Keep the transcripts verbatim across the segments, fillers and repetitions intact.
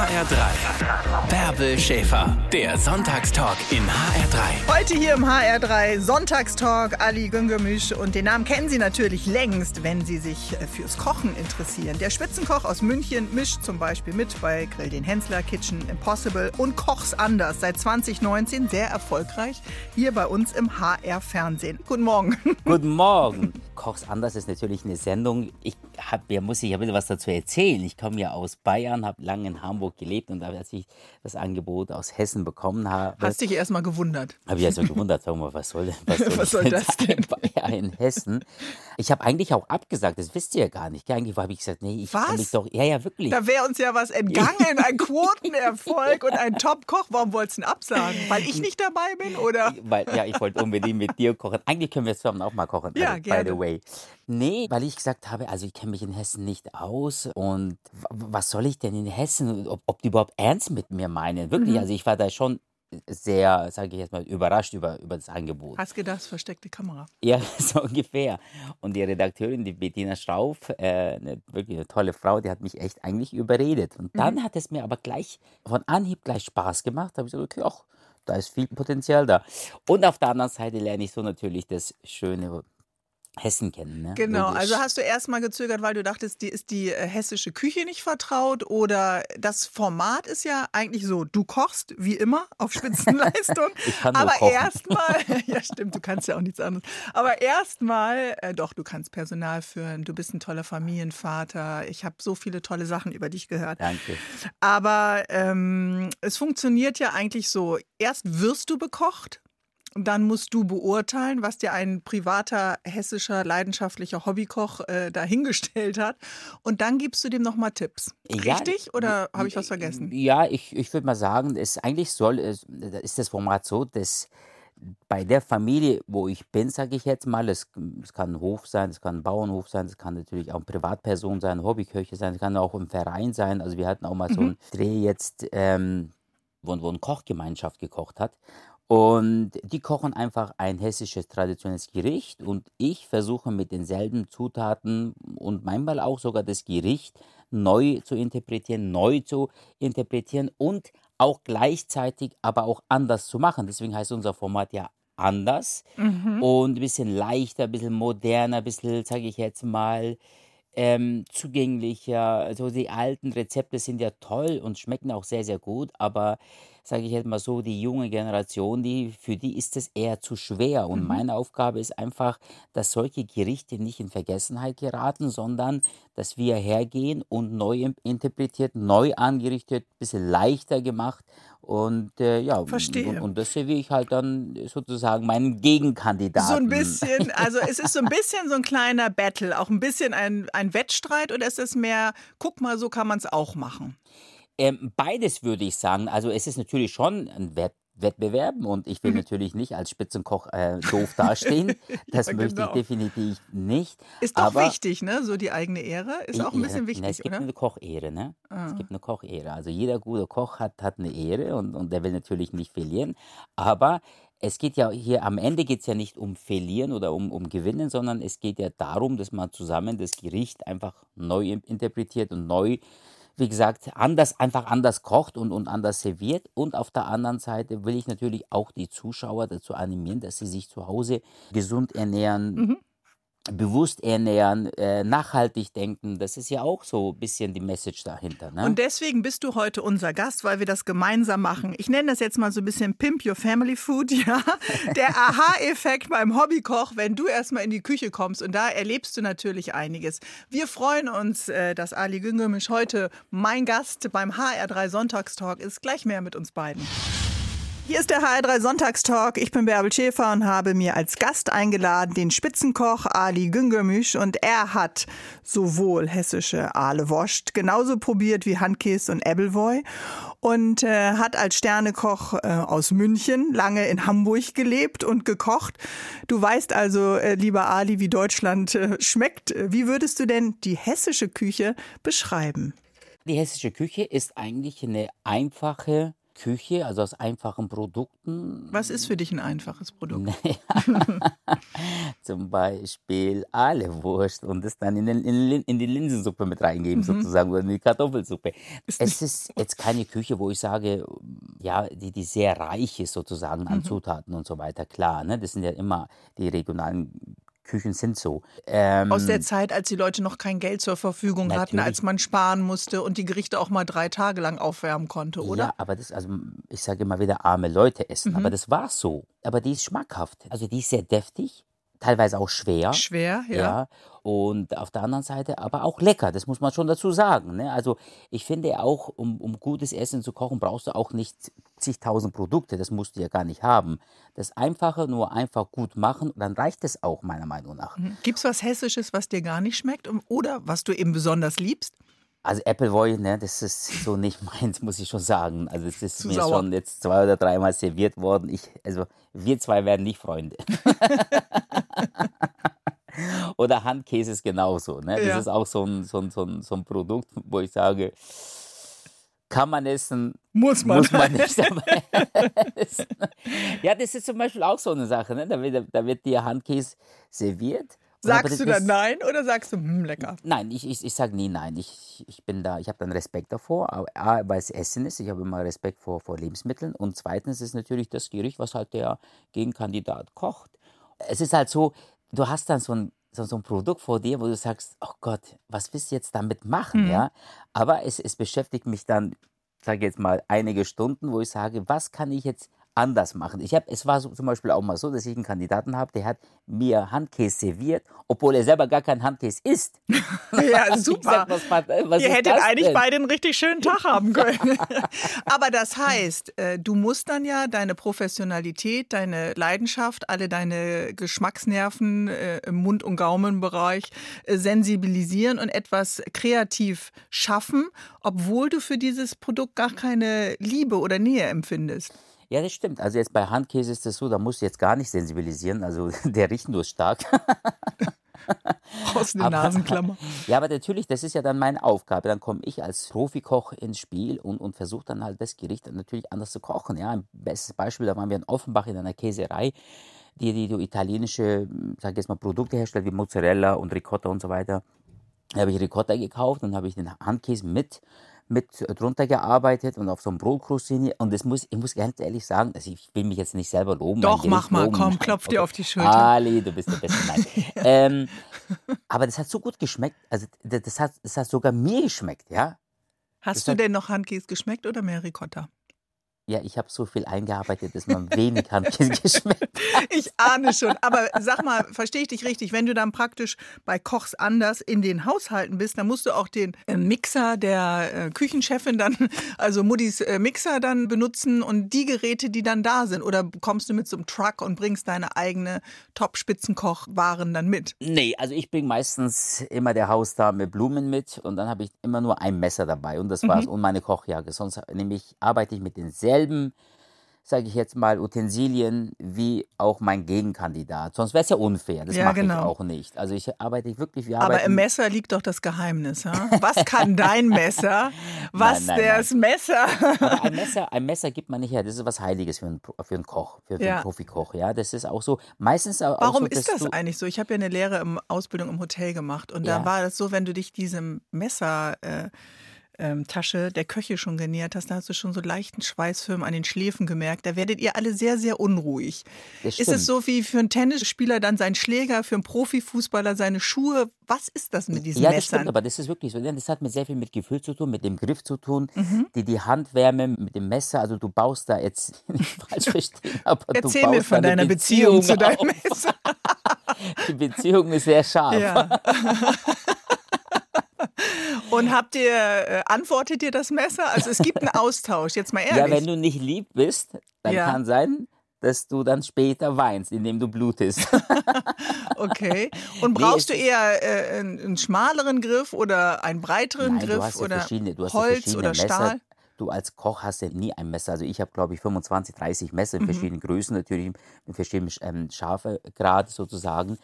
H R drei. Bärbel Schäfer, der Sonntagstalk in H R drei. Heute hier im H R drei Sonntagstalk Ali Güngörmüş, und den Namen kennen Sie natürlich längst, wenn Sie sich fürs Kochen interessieren. Der Spitzenkoch aus München mischt zum Beispiel mit bei Grill den Hensler, Kitchen Impossible und Koch's anders. Seit zwanzig neunzehn sehr erfolgreich hier bei uns im H R-Fernsehen. Guten Morgen. Guten Morgen. Koch's anders ist natürlich eine Sendung. Ich habe ja, muss ich ja ein bisschen was dazu erzählen. Ich komme ja aus Bayern, habe lange in Hamburg gelebt, und als ich das Angebot aus Hessen bekommen habe, hast dich erst mal gewundert. Habe ich erst mal gewundert, sag mal, was soll, was soll, was soll das denn? Bayern in Hessen? Ich habe eigentlich auch abgesagt, das wisst ihr ja gar nicht. Eigentlich habe ich gesagt, nee, ich kann mich doch, ja, ja, wirklich. Da wäre uns ja was entgangen, ein Quotenerfolg und ein Top-Koch. Warum wolltest du denn absagen? Weil ich nicht dabei bin, oder? Weil, ja, ich wollte unbedingt mit dir kochen. Eigentlich können wir zusammen auch mal kochen, ja, also, gerne. by the way. Nee, weil ich gesagt habe, also ich kenne mich in Hessen nicht aus, und w- was soll ich denn in Hessen, ob, ob die überhaupt ernst mit mir meinen? Wirklich, Mhm. also ich war da schon sehr, sage ich jetzt mal, überrascht über, über das Angebot. Hast gedacht, versteckte Kamera. Ja, so ungefähr. Und die Redakteurin, die Bettina Strauf, äh, eine, wirklich eine tolle Frau, die hat mich echt eigentlich überredet. Und dann Mhm. hat es mir aber gleich, von Anhieb gleich Spaß gemacht. Da habe ich gesagt, okay, ach, da ist viel Potenzial da. Und auf der anderen Seite lerne ich so natürlich das schöne Hessen kennen. Ne? Genau, Logisch. also hast du erst mal gezögert, weil du dachtest, dir ist die äh, hessische Küche nicht vertraut, oder das Format ist ja eigentlich so, du kochst wie immer auf Spitzenleistung, Ich kann nur aber kochen. erstmal, ja stimmt, du kannst ja auch nichts anderes, aber erstmal, äh, doch, du kannst Personal führen, du bist ein toller Familienvater, ich habe so viele tolle Sachen über dich gehört. Danke. Aber ähm, es funktioniert ja eigentlich so, erst wirst du bekocht, und dann musst du beurteilen, was dir ein privater, hessischer, leidenschaftlicher Hobbykoch äh, dahingestellt hat. Und dann gibst du dem nochmal Tipps. Ja, Richtig? Oder habe ich was vergessen? Ja, ich, ich würde mal sagen, es eigentlich soll, es, ist das Format so, dass bei der Familie, wo ich bin, sage ich jetzt mal, es, es kann ein Hof sein, es kann ein Bauernhof sein, es kann natürlich auch eine Privatperson sein, eine Hobbyköche sein, es kann auch ein Verein sein. Also wir hatten auch mal so einen Dreh jetzt, ähm, wo, wo eine Kochgemeinschaft gekocht hat. Und die kochen einfach ein hessisches traditionelles Gericht, und ich versuche mit denselben Zutaten und manchmal auch sogar das Gericht neu zu interpretieren, neu zu interpretieren und auch gleichzeitig aber auch anders zu machen. Deswegen heißt unser Format ja anders Mhm. und ein bisschen leichter, ein bisschen moderner, ein bisschen, sage ich jetzt mal, ähm, zugänglicher. Also die alten Rezepte sind ja toll und schmecken auch sehr, sehr gut, aber sage ich jetzt mal so, die junge Generation, die, für die ist es eher zu schwer. Und Mhm. meine Aufgabe ist einfach, dass solche Gerichte nicht in Vergessenheit geraten, sondern dass wir hergehen und neu im- interpretiert, neu angerichtet, ein bisschen leichter gemacht. Und äh, ja, Verstehe. und, und das serviere ich halt dann sozusagen meinen Gegenkandidaten. So ein bisschen, also es ist so ein bisschen so ein kleiner Battle, auch ein bisschen ein, ein Wettstreit, oder ist es mehr, guck mal, so kann man es auch machen? Ähm, beides würde ich sagen. Also es ist natürlich schon ein Wett Wettbewerb, und ich will natürlich nicht als Spitzenkoch äh, doof dastehen. Das Ja, möchte ich genau. definitiv nicht. Ist doch Aber wichtig, ne? So die eigene Ehre ist auch ein Ja, bisschen na, wichtig, es gibt oder? eine Kochehre, ne? Ah. Es gibt eine Kochehre. Also jeder gute Koch hat, hat eine Ehre, und, und der will natürlich nicht verlieren. Aber es geht ja hier, am Ende geht es ja nicht um Verlieren oder um, um Gewinnen, sondern es geht ja darum, dass man zusammen das Gericht einfach neu im- interpretiert und neu, wie gesagt, anders, einfach anders kocht und, und anders serviert. Und auf der anderen Seite will ich natürlich auch die Zuschauer dazu animieren, dass sie sich zu Hause gesund ernähren, Mhm. bewusst ernähren, äh, nachhaltig denken. Das ist ja auch so ein bisschen die Message dahinter. Ne? Und deswegen bist du heute unser Gast, weil wir das gemeinsam machen. Ich nenne das jetzt mal so ein bisschen Pimp Your Family Food, ja. Der Aha-Effekt beim Hobbykoch, wenn du erstmal in die Küche kommst, und da erlebst du natürlich einiges. Wir freuen uns, äh, dass Ali Güngörmüş heute mein Gast beim H R drei Sonntagstalk ist. Gleich mehr mit uns beiden. Hier ist der H R drei Sonntagstalk. Ich bin Bärbel Schäfer und habe mir als Gast eingeladen den Spitzenkoch Ali Güngörmüş, und er hat sowohl hessische Aale Wurst genauso probiert wie Handkäse und Ebbelwoi und äh, hat als Sternekoch äh, aus München lange in Hamburg gelebt und gekocht. Du weißt also, äh, lieber Ali, wie Deutschland äh, schmeckt. Wie würdest du denn die hessische Küche beschreiben? Die hessische Küche ist eigentlich eine einfache Küche, also aus einfachen Produkten. Was ist für dich ein einfaches Produkt? Zum Beispiel Aale-Wurst und das dann in, den, in, den- in die Linsensuppe mit reingeben, Mhm. sozusagen, oder in die Kartoffelsuppe. Ist Es ist jetzt keine Küche, wo ich sage, ja, die, die sehr reich ist, sozusagen, an Mhm. Zutaten und so weiter. Klar, ne? Das sind ja immer, die regionalen Küchen sind so. Aus der Ähm, Zeit, als die Leute noch kein Geld zur Verfügung hatten, Natürlich. als man sparen musste und die Gerichte auch mal drei Tage lang aufwärmen konnte, oder? Ja, aber das, also ich sage immer wieder, arme Leute essen, Mhm. aber das war so. Aber die ist schmackhaft. Also die ist sehr deftig, teilweise auch schwer. Schwer, ja. Ja, und auf der anderen Seite aber auch lecker, das muss man schon dazu sagen. Ne? Also ich finde auch, um, um gutes Essen zu kochen, brauchst du auch nicht zigtausend Produkte, das musst du ja gar nicht haben. Das Einfache nur einfach gut machen, dann reicht es auch, meiner Meinung nach. Mhm. Gibt's was Hessisches, was dir gar nicht schmeckt um- oder was du eben besonders liebst? Also Appleboy, ne, das ist so nicht meins, muss ich schon sagen. Also es ist Zu mir sauer. schon jetzt zwei oder dreimal serviert worden. Ich, also wir zwei werden nicht Freunde. Oder Handkäse ist genauso. Ne? Das Ja. ist auch so ein, so, ein, so, ein, so ein Produkt, wo ich sage, kann man essen, Muss man. muss man nicht. Aber das, ja, das ist zum Beispiel auch so eine Sache. Ne? Da, wird, da wird dir Handkäse serviert. Und aber Sagst das du dann ist- nein oder sagst du, hm, lecker? Nein, ich, ich, ich sage nie nein. Ich, ich bin da, ich habe dann Respekt davor, aber A, weil es Essen ist, ich habe immer Respekt vor, vor Lebensmitteln und zweitens ist natürlich das Gericht, was halt der Gegenkandidat kocht. Es ist halt so, du hast dann so ein, so, so ein Produkt vor dir, wo du sagst, oh Gott, was willst du jetzt damit machen, Mhm. ja? Aber es, es beschäftigt mich dann, sage jetzt mal, einige Stunden, wo ich sage, was kann ich jetzt anders machen? Ich hab, es war so, zum Beispiel auch mal so, dass ich einen Kandidaten habe, der hat mir Handkäse serviert, obwohl er selber gar kein Handkäse isst. Ja, Ich super. sag, was, was, was Ihr ist hättet das eigentlich denn? beide einen richtig schönen Tag haben können. Aber das heißt, äh, du musst dann ja deine Professionalität, deine Leidenschaft, alle deine Geschmacksnerven äh, im Mund- und Gaumenbereich äh, sensibilisieren und etwas kreativ schaffen, obwohl du für dieses Produkt gar keine Liebe oder Nähe empfindest. Ja, das stimmt. Also jetzt bei Handkäse ist es so, da musst du jetzt gar nicht sensibilisieren. Also der riecht nur stark. Aus den Aber- Nasenklammer. Ja, aber natürlich, das ist ja dann meine Aufgabe. Dann komme ich als Profikoch ins Spiel und, und versuche dann halt das Gericht dann natürlich anders zu kochen. Ja, ein bestes Beispiel, da waren wir in Offenbach in einer Käserei, die, die so italienische, sag ich jetzt mal, Produkte herstellt, wie Mozzarella und Ricotta und so weiter. Da habe ich Ricotta gekauft und habe ich den Handkäse mit, mit drunter gearbeitet und auf so einem Brotkruste. Und das muss, ich muss ganz ehrlich sagen, also ich will mich jetzt nicht selber loben. mein Doch, Gericht mach mal, loben. komm, Nein, klopf dir okay. auf die Schulter. Ali, du bist der Beste. Nein. ähm, aber das hat so gut geschmeckt. Also das, das, hat, das hat sogar mir geschmeckt, ja. Hast Das du hat- denn noch Handkäse geschmeckt oder mehr Ricotta? Ja, ich habe so viel eingearbeitet, dass man wenig Handkäse geschmeckt. Ich ahne schon. Aber sag mal, verstehe ich dich richtig? Wenn du dann praktisch bei Kochs anders in den Haushalten bist, dann musst du auch den äh, Mixer der äh, Küchenchefin dann, also Muttis äh, Mixer dann benutzen und die Geräte, die dann da sind. Oder kommst du mit so einem Truck und bringst deine eigene Top-Spitzenkochwaren dann mit? Nee, also ich bringe meistens immer der Hausdame Blumen mit und dann habe ich immer nur ein Messer dabei und das war's und meine Kochjacke. Sonst nämlich arbeite ich mit denselben, sage ich jetzt mal, Utensilien wie auch mein Gegenkandidat. Sonst wäre es ja unfair. Das Ja, mache ich genau. auch nicht. Also ich arbeite wirklich, wir Aber arbeiten. im Messer liegt doch das Geheimnis. Ha? Was kann dein Messer? Was Nein, nein, das Messer? Aber ein Messer, ein Messer gibt man nicht her. Das ist was Heiliges für einen, Pro- für einen Koch, für, für Ja. einen Profikoch. Ja, das ist auch so. Meistens auch Warum so, ist dass das du, eigentlich so? Ich habe ja eine Lehre im Ausbildung im Hotel gemacht und da Ja. war das so, wenn du dich diesem Messer äh, ähm, Tasche der Köche schon genähert hast, da hast du schon so leichten Schweißfilm an den Schläfen gemerkt. Da werdet ihr alle sehr, sehr unruhig. Das Ist stimmt. es so wie für einen Tennisspieler dann sein Schläger, für einen Profifußballer seine Schuhe? Was ist das mit diesen Ja, das stimmt, Messern? aber das ist wirklich so. Ja, das hat mit sehr viel mit Gefühl zu tun, mit dem Griff zu tun, Mhm. die, die Handwärme mit dem Messer. Also du baust da jetzt nicht falsch verstehen, aber Erzähl du baust mir von da eine deiner Beziehung, zu deinem auf. Messer. Die Beziehung ist sehr scharf. Ja. Und habt ihr, äh, antwortet ihr das Messer? Also es gibt einen Austausch, jetzt mal ehrlich. Ja, wenn du nicht lieb bist, dann Ja. kann sein, dass du dann später weinst, indem du blutest. Okay. Und Nee, brauchst es du ist- eher äh, einen, einen schmaleren Griff oder einen breiteren Nein, Griff du hast ja oder verschiedene, du hast ja Holz verschiedene oder Messer. Stahl? Du als Koch hast ja nie ein Messer. Also ich habe, glaube ich, fünfundzwanzig, dreißig Messer in Mhm. verschiedenen Größen, natürlich mit verschiedenen ähm, Scharfegrad sozusagen.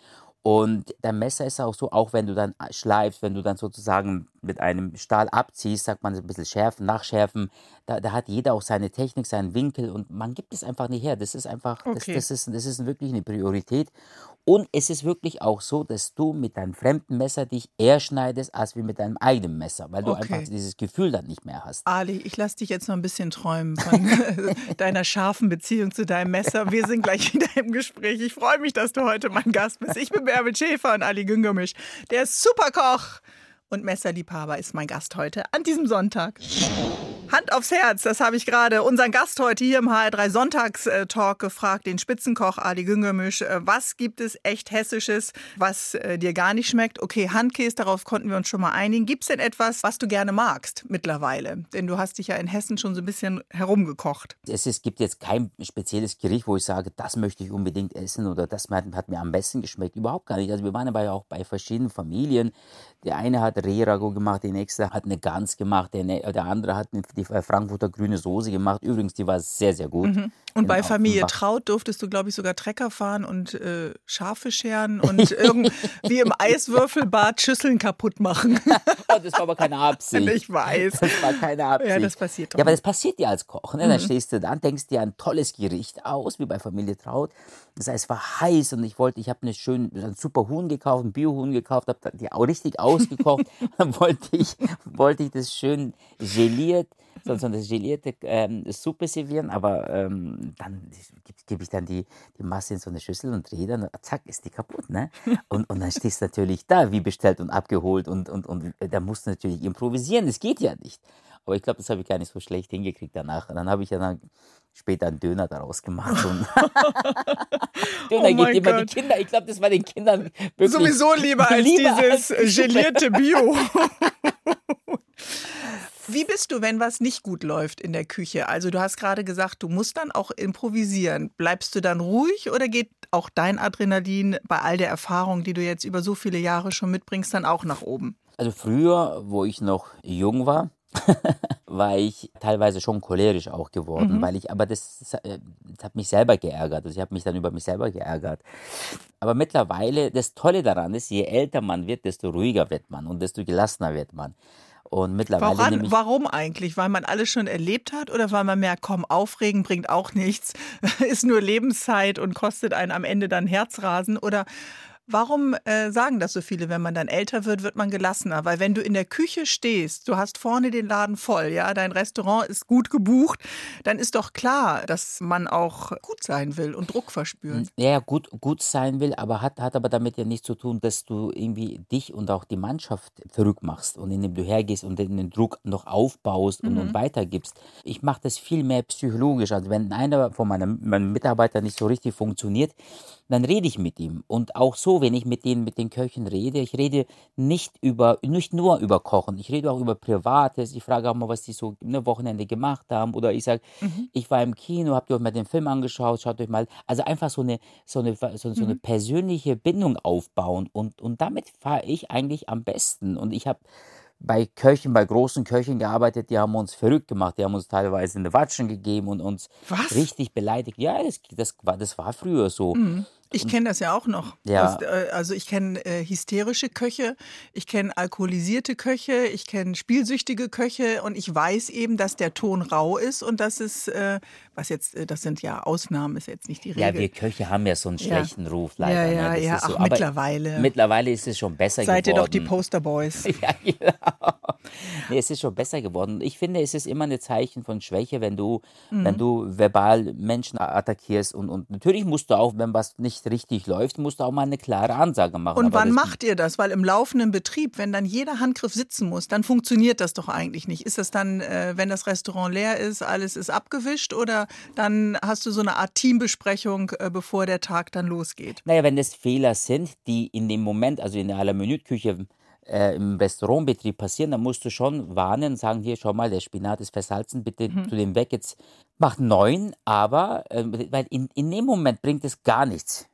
Und dein Messer ist auch so, auch wenn du dann schleifst, wenn du dann sozusagen mit einem Stahl abziehst, sagt man, ein bisschen schärfen, nachschärfen, da, da hat jeder auch seine Technik, seinen Winkel und man gibt es einfach nicht her. Das ist einfach, das, Okay. das, ist, das ist wirklich eine Priorität. Und es ist wirklich auch so, dass du mit deinem fremden Messer dich eher schneidest, als wie mit deinem eigenen Messer, weil du Okay. einfach dieses Gefühl dann nicht mehr hast. Ali, ich lasse dich jetzt noch ein bisschen träumen von deiner scharfen Beziehung zu deinem Messer. Wir sind gleich wieder im Gespräch. Ich freue mich, dass du heute mein Gast bist. Ich bin Bärbel Schäfer und Ali Güngörmüş, der Superkoch und Messerliebhaber, ist mein Gast heute an diesem Sonntag. Hand aufs Herz, das habe ich gerade unseren Gast heute hier im H R drei Sonntagstalk gefragt, den Spitzenkoch Ali Güngörmüş. Was gibt es echt Hessisches, was äh, dir gar nicht schmeckt? Okay, Handkäse, darauf konnten wir uns schon mal einigen. Gibt es denn etwas, was du gerne magst mittlerweile? Denn du hast dich ja in Hessen schon so ein bisschen herumgekocht. Es ist, gibt jetzt kein spezielles Gericht, wo ich sage, das möchte ich unbedingt essen oder das hat, hat mir am besten geschmeckt. Überhaupt gar nicht. Also wir waren aber ja auch bei verschiedenen Familien. Der eine hat Rehrago gemacht, der nächste hat eine Gans gemacht, der, ne- der andere hat eine, die Frankfurter grüne Soße gemacht. Übrigens, die war sehr, sehr gut. Mhm. Und In bei Familie Offenbach. Traut durftest du, glaube ich, sogar Trecker fahren und äh, Schafe scheren und irgendwie im Eiswürfelbad Schüsseln kaputt machen. Oh, das war aber keine Absicht. Ich weiß. Das war keine Absicht. Ja, das passiert doch. Ja, aber das passiert dir als Koch. Ne? Dann stehst du da, denkst dir ein tolles Gericht aus, wie bei Familie Traut. Das heißt, es war heiß und ich wollte, ich habe eine schön, ein super Huhn gekauft, ein Bio-Huhn gekauft, habe die auch richtig ausgekocht. Dann wollte ich, wollte ich das schön geliert, so, so eine gelierte ähm, Suppe servieren, aber ähm, dann gebe geb ich dann die, die Masse in so eine Schüssel und drehe dann, zack, ist die kaputt, ne? Und, und dann stehst du natürlich da, wie bestellt und abgeholt und, und, und da musst du natürlich improvisieren, das geht ja nicht. Aber ich glaube, das habe ich gar nicht so schlecht hingekriegt danach. Und dann habe ich ja dann später einen Döner daraus gemacht. Und Döner Oh geht mein immer Gott. die Kinder. Ich glaube, das war den Kindern wirklich Sowieso lieber als lieber dieses als die gelierte Bio. Wie bist du, wenn was nicht gut läuft in der Küche? Also du hast gerade gesagt, du musst dann auch improvisieren. Bleibst du dann ruhig oder geht auch dein Adrenalin bei all der Erfahrung, die du jetzt über so viele Jahre schon mitbringst, dann auch nach oben? Also früher, wo ich noch jung war, war ich teilweise schon cholerisch auch geworden, Mhm. weil ich, aber das, äh, das hat mich selber geärgert. Also ich habe mich dann über mich selber geärgert. Aber mittlerweile, das Tolle daran ist, je älter man wird, desto ruhiger wird man und desto gelassener wird man. Und mittlerweile Woran, nehme ich, warum eigentlich? Weil man alles schon erlebt hat oder weil man merkt, komm, aufregen bringt auch nichts, ist nur Lebenszeit und kostet einen am Ende dann Herzrasen? Oder warum äh, sagen das so viele, wenn man dann älter wird, wird man gelassener? Weil wenn du in der Küche stehst, du hast vorne den Laden voll, ja, dein Restaurant ist gut gebucht, dann ist doch klar, dass man auch gut sein will und Druck verspürt. ja, ja, gut, gut sein will, aber hat, hat aber damit ja nichts zu tun, dass du irgendwie dich und auch die Mannschaft verrückt machst und indem du hergehst und den, den Druck noch aufbaust und, und weitergibst. Ich mache das viel mehr psychologisch. Also wenn einer von meinen, meinen Mitarbeitern nicht so richtig funktioniert, dann rede ich mit ihm. Und auch so, wenn ich mit denen, mit den Köchen rede, ich rede nicht über, nicht nur über Kochen, ich rede auch über Privates. Ich frage auch mal, was die so am Wochenende gemacht haben. Oder ich sage, ich war im Kino, habt ihr euch mal den Film angeschaut, schaut euch mal. Also einfach so eine, so eine, so, so eine persönliche Bindung aufbauen. Und, und damit fahre ich eigentlich am besten. Und ich habe bei Köchen, bei großen Köchen gearbeitet, die haben uns verrückt gemacht. Die haben uns teilweise eine Watschen gegeben und uns Was? richtig beleidigt. Ja, das, das, war, das war früher so. Ich kenne das ja auch noch. Ja. Aus, äh, also ich kenne äh, hysterische Köche, ich kenne alkoholisierte Köche, ich kenne spielsüchtige Köche und ich weiß eben, dass der Ton rau ist und dass es, äh, was jetzt, äh, das sind ja Ausnahmen, ist jetzt nicht die Regel. Ja, wir Köche haben ja so einen Ja. schlechten Ruf leider. Ja, ja, ne? Das ja, ist so. ach, Aber mittlerweile. Mittlerweile ist es schon besser Seid ihr geworden. doch die Posterboys. Ja, genau. Nee, es ist schon besser geworden. Ich finde, es ist immer ein Zeichen von Schwäche, wenn du, Mhm. wenn du verbal Menschen attackierst. Und, und natürlich musst du auch, wenn was nicht richtig läuft, musst du auch mal eine klare Ansage machen. Und Aber wann das, macht ihr das? Weil im laufenden Betrieb, wenn dann jeder Handgriff sitzen muss, dann funktioniert das doch eigentlich nicht. Ist das dann, äh, wenn das Restaurant leer ist, alles ist abgewischt oder dann hast du so eine Art Teambesprechung, äh, bevor der Tag dann losgeht? Naja, wenn das Fehler sind, die in dem Moment, also in der À-la-Minute-Küche äh, im Restaurantbetrieb passieren, dann musst du schon warnen und sagen, hier, schau mal, der Spinat ist versalzen, bitte tu den weg, jetzt mach neun. Aber, äh, weil in, in dem Moment bringt es gar nichts,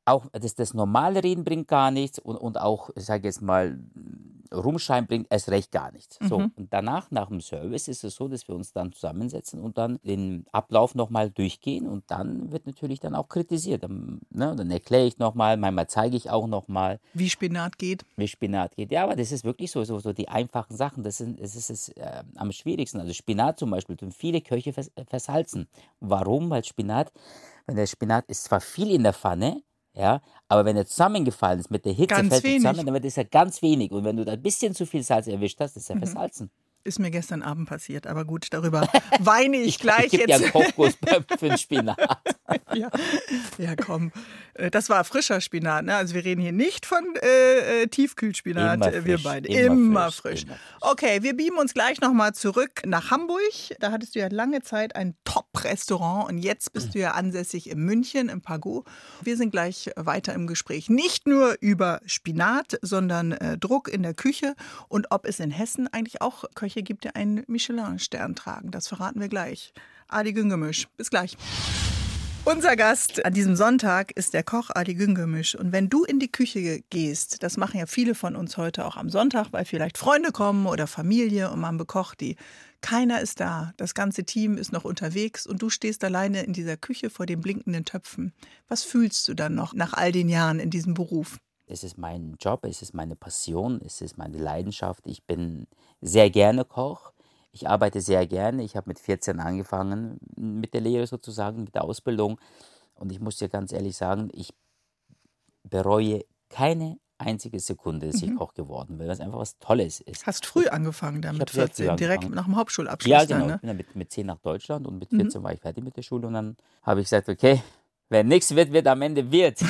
auch das, das normale Reden bringt gar nichts und, und auch, ich sage jetzt mal, Rumschreien bringt erst recht gar nichts. So, Mhm. und danach, nach dem Service, ist es so, dass wir uns dann zusammensetzen und dann den Ablauf nochmal durchgehen und dann wird natürlich dann auch kritisiert. Dann, ne, dann erkläre ich nochmal, manchmal zeige ich auch nochmal, Wie Spinat geht. wie Spinat geht. Ja, aber das ist wirklich so, so, so die einfachen Sachen, das, sind, das ist es äh, am schwierigsten. Also Spinat zum Beispiel tun viele Köche vers versalzen. Warum? Weil Spinat, wenn der Spinat ist zwar viel in der Pfanne, ja, aber wenn er zusammengefallen ist mit der Hitze, Ganz fällt er wenig. zusammen, dann wird es ja ganz wenig. Und wenn du da ein bisschen zu viel Salz erwischt hast, ist er versalzen. Ist mir gestern Abend passiert, aber gut, darüber weine ich gleich Ich gebe dir jetzt. einen Kochkurs beim- für den Spinat. Ja. Ja, komm. Äh, Das war frischer Spinat, ne? Also wir reden hier nicht von äh, äh, Tiefkühlspinat, Immer äh, wir frisch, beide. immer Immer frisch, frisch. immer frisch. Okay, wir beamen uns gleich nochmal zurück nach Hamburg. Da hattest du ja lange Zeit ein Top-Restaurant und jetzt bist du ja ansässig in München, im Pagot. Wir sind gleich weiter im Gespräch. Nicht nur über Spinat, sondern äh, Druck in der Küche und ob es in Hessen eigentlich auch Köche gibt, die einen Michelin-Stern tragen. Das verraten wir gleich. Adi Güngemisch. Bis gleich. Unser Gast an diesem Sonntag ist der Koch Adi Güngemisch. Und wenn du in die Küche gehst, das machen ja viele von uns heute auch am Sonntag, weil vielleicht Freunde kommen oder Familie und man bekocht die. Keiner ist da, das ganze Team ist noch unterwegs und du stehst alleine in dieser Küche vor den blinkenden Töpfen. Was fühlst du dann noch nach all den Jahren in diesem Beruf? Es ist mein Job, es ist meine Passion, es ist meine Leidenschaft. Ich bin sehr gerne Koch. Ich arbeite sehr gerne. Ich habe mit vierzehn angefangen mit der Lehre sozusagen, mit der Ausbildung. Und ich muss dir ganz ehrlich sagen, ich bereue keine einzige Sekunde, dass ich Koch geworden bin, weil das einfach was Tolles ist. Hast früh angefangen da Ich mit hab sehr früh vierzehn, direkt angefangen. nach dem Hauptschulabschluss Ja, genau. dann, Ich ne? bin dann mit, mit zehn nach Deutschland und mit vierzehn war ich fertig mit der Schule. Und dann habe ich gesagt, okay, wenn nichts wird, wird am Ende wird.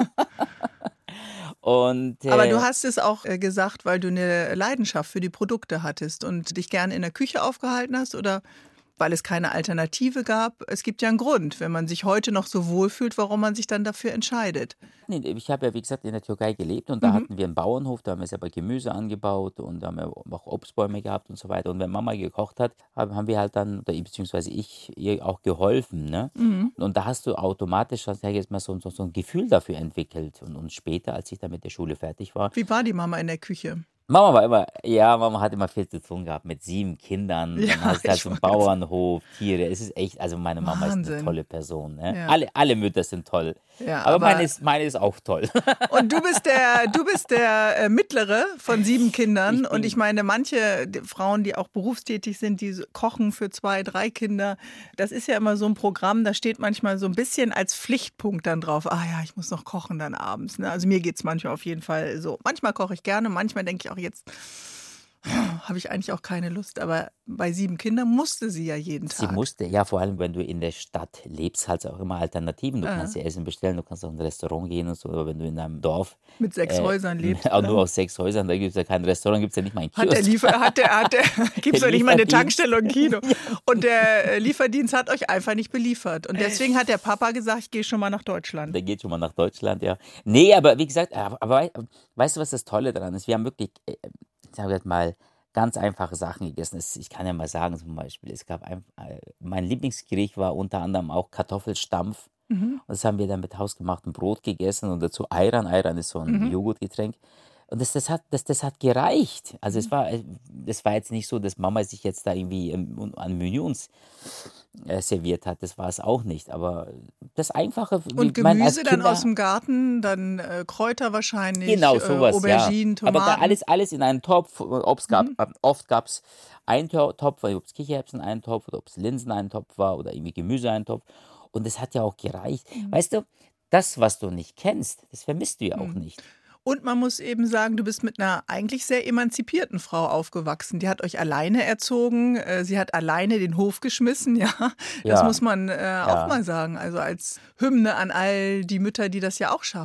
Und, äh, Aber du hast es auch äh, gesagt, weil du eine Leidenschaft für die Produkte hattest und dich gerne in der Küche aufgehalten hast oder weil es keine Alternative gab. Es gibt ja einen Grund, wenn man sich heute noch so wohlfühlt, warum man sich dann dafür entscheidet. Nee, ich habe ja, wie gesagt, in der Türkei gelebt und da hatten wir einen Bauernhof, da haben wir selber Gemüse angebaut und da haben wir auch Obstbäume gehabt und so weiter. Und wenn Mama gekocht hat, haben haben wir halt dann, oder ich- beziehungsweise ich, ihr auch geholfen. Ne? Und da hast du automatisch, sag ich jetzt mal, so, so, so ein Gefühl dafür entwickelt. Und, und später, als ich dann mit der Schule fertig war, Wie war die Mama in der Küche? Mama war immer, ja, Mama hat immer viel zu tun gehabt mit sieben Kindern. Ja, Dann hast du halt ich so einen weiß. Bauernhof, Tiere. Es ist echt, also meine Mama ist eine Wahnsinn. tolle Person. Ne? Ja. Alle, alle Mütter sind toll. Ja, aber aber- meine, ist, meine ist auch toll. Und du bist der, du bist der äh, mittlere von sieben Kindern. Ich Und bin- ich meine, manche die Frauen, die auch berufstätig sind, die so kochen für zwei, drei Kinder. Das ist ja immer so ein Programm, da steht manchmal so ein bisschen als Pflichtpunkt dann drauf. Ah ja, ich muss noch kochen dann abends. Ne? Also mir geht es manchmal auf jeden Fall so. Manchmal koche ich gerne, manchmal denke ich auch jetzt, habe ich eigentlich auch keine Lust. Aber bei sieben Kindern musste sie ja jeden Sie Tag. musste, ja, vor allem, wenn du in der Stadt lebst, halt auch immer Alternativen. Du Ja. kannst dir Essen bestellen, du kannst auch in ein Restaurant gehen und so, aber wenn du in einem Dorf Mit sechs äh, Häusern lebst. auch oder? nur aus sechs Häusern, da gibt es ja kein Restaurant, gibt es ja nicht mal einen Hat der Kiosk. Liefer, hat der, hat der, gibt's Der doch nicht mal eine Lieferdienst. Tankstelle und ein Kino. Und der äh, Lieferdienst hat euch einfach nicht beliefert. Und deswegen hat der Papa gesagt, ich gehe schon mal nach Deutschland. Der geht schon mal nach Deutschland, ja. Nee, aber wie gesagt, aber, aber wei- weißt du, was das Tolle daran ist? Wir haben wirklich, äh, sagen wir jetzt mal, ganz einfache Sachen gegessen. Es, ich kann ja mal sagen, zum Beispiel, es gab ein, äh, mein Lieblingsgericht war unter anderem auch Kartoffelstampf. Und das haben wir dann mit hausgemachtem Brot gegessen und dazu Ayran. Ayran ist so ein Joghurtgetränk. Und das, das, hat, das, das hat gereicht. Also es war, es war jetzt nicht so, dass Mama sich jetzt da irgendwie ähm, an Menüs äh, serviert hat. Das war es auch nicht. Aber das Einfache... wie- Und ich meine, als Gemüse dann Kinder- aus dem Garten, dann äh, Kräuter wahrscheinlich, Genau, sowas, äh, Auberginen, ja. Aber Tomaten. da alles, alles in einen Topf. Ob's gab, Oft gab es einen To- Topf, ob es Kichererbsen einen Topf oder ob es Linsen einen Topf war oder irgendwie Gemüse einen Topf. Und das hat ja auch gereicht. Weißt du, das, was du nicht kennst, das vermisst du ja auch nicht. Und man muss eben sagen, du bist mit einer eigentlich sehr emanzipierten Frau aufgewachsen. Die hat euch alleine erzogen, äh, sie hat alleine den Hof geschmissen, ja. Das Ja. muss man äh, auch mal sagen. Also als Hymne an all die Mütter, die das ja auch schaffen.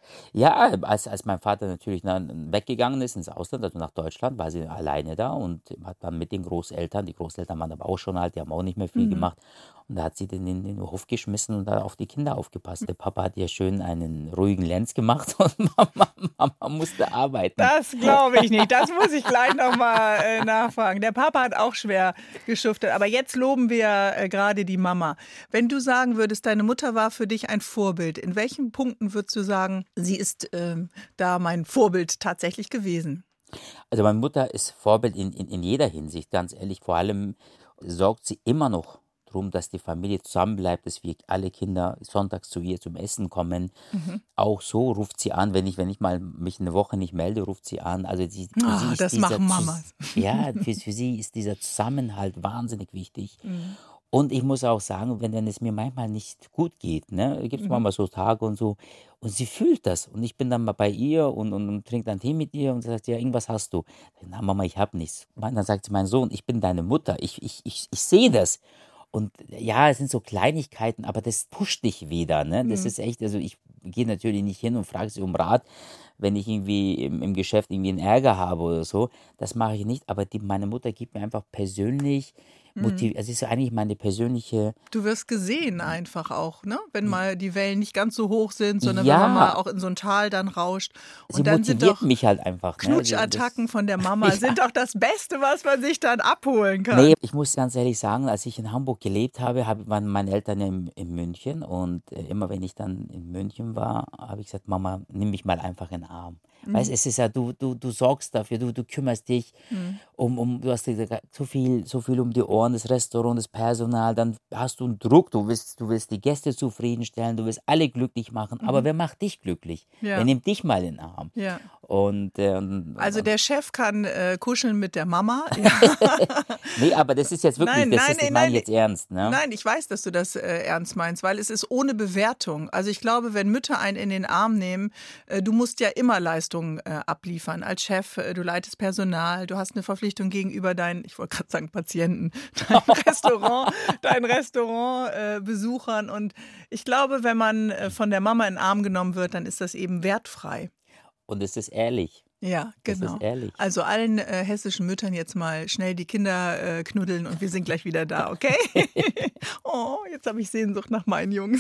Ja, als, als mein Vater natürlich dann weggegangen ist ins Ausland, also nach Deutschland, war sie alleine da und hat dann mit den Großeltern, die Großeltern waren aber auch schon alt, die haben auch nicht mehr viel Mhm. gemacht. Und da hat sie den in den Hof geschmissen und da auf die Kinder aufgepasst. Der Papa hat ihr schön einen ruhigen Lenz gemacht und Mama, Mama musste arbeiten. Das glaube ich nicht. Das muss ich gleich nochmal äh, nachfragen. Der Papa hat auch schwer geschuftet. Aber jetzt loben wir äh, gerade die Mama. Wenn du sagen würdest, deine Mutter war für dich ein Vorbild, in welchen Punkten würdest du sagen, sie ist ähm, da mein Vorbild tatsächlich gewesen? Also meine Mutter ist Vorbild in, in, in jeder Hinsicht, ganz ehrlich. Vor allem sorgt sie immer noch darum, dass die Familie zusammenbleibt, dass wir alle Kinder sonntags zu ihr zum Essen kommen. Mhm. Auch so ruft sie an, wenn ich, wenn ich mal mich eine Woche nicht melde, ruft sie an. Also sie, für Ah, sie ist das dieser machen Zus- Mamas. ja, für, für sie ist dieser Zusammenhalt wahnsinnig wichtig. Mhm. Und ich muss auch sagen, wenn wenn es mir manchmal nicht gut geht, ne, gibt es Mhm. manchmal so Tage und so, und sie fühlt das. Und ich bin dann mal bei ihr und, und, und trinke dann Tee mit ihr und sie sagt, ja, irgendwas hast du. Na, Mama, ich habe nichts. Dann sagt sie, mein Sohn, ich bin deine Mutter. Ich, ich, ich, ich sehe das. Und ja, es sind so Kleinigkeiten, aber das pusht dich wieder. Ne? Das Mhm. ist echt, also ich gehe natürlich nicht hin und frage sie um Rat, wenn ich irgendwie im, im Geschäft irgendwie einen Ärger habe oder so. Das mache ich nicht, aber die, meine Mutter gibt mir einfach persönlich Mhm. motiv. Es ist eigentlich meine persönliche. Du wirst gesehen einfach auch, ne? Wenn mal die Wellen nicht ganz so hoch sind, sondern wenn man mal Ja, auch in so ein Tal dann rauscht. sie Und dann sind motiviert doch mich halt einfach. Ne? Also Knutschattacken das, von der Mama ja. sind doch das Beste, was man sich dann abholen Nee, kann. ich muss ganz ehrlich sagen, als ich in Hamburg gelebt habe, hab, waren meine Eltern in, in München und äh, immer wenn ich dann in München war, habe ich gesagt, Mama, nimm mich mal einfach in den Arm. Weißt, Mhm. es ist ja, du, du, du sorgst dafür, du, du kümmerst dich Mhm. um, um, du hast dir so viel, so viel um die Ohren, das Restaurant, das Personal, dann hast du einen Druck, du willst, du willst die Gäste zufriedenstellen, du willst alle glücklich machen, aber Mhm. wer macht dich glücklich? Wer Ja, nimmt dich mal in den Arm? ja. Und, äh, und, Also und der Chef kann äh, kuscheln mit der Mama. Ja. nee, aber das ist jetzt wirklich, Nein, das nein, ist, das nein, meine ich nein. jetzt ernst, ne? Nein, ich weiß, dass du das äh, ernst meinst, weil es ist ohne Bewertung. Also ich glaube, wenn Mütter einen in den Arm nehmen, äh, du musst ja immer Leistungen äh, abliefern. Als Chef, äh, du leitest Personal, du hast eine Verpflichtung gegenüber deinen, ich wollte gerade sagen Patienten, dein Restaurant, deinen Restaurantbesuchern. Und ich glaube, wenn man äh, von der Mama in den Arm genommen wird, dann ist das eben wertfrei. Und es ist ehrlich, Ja, es ist genau. ehrlich. Also allen äh, hessischen Müttern jetzt mal schnell die Kinder äh, knuddeln und wir sind gleich wieder da, okay? Oh, jetzt habe ich Sehnsucht nach meinen Jungs.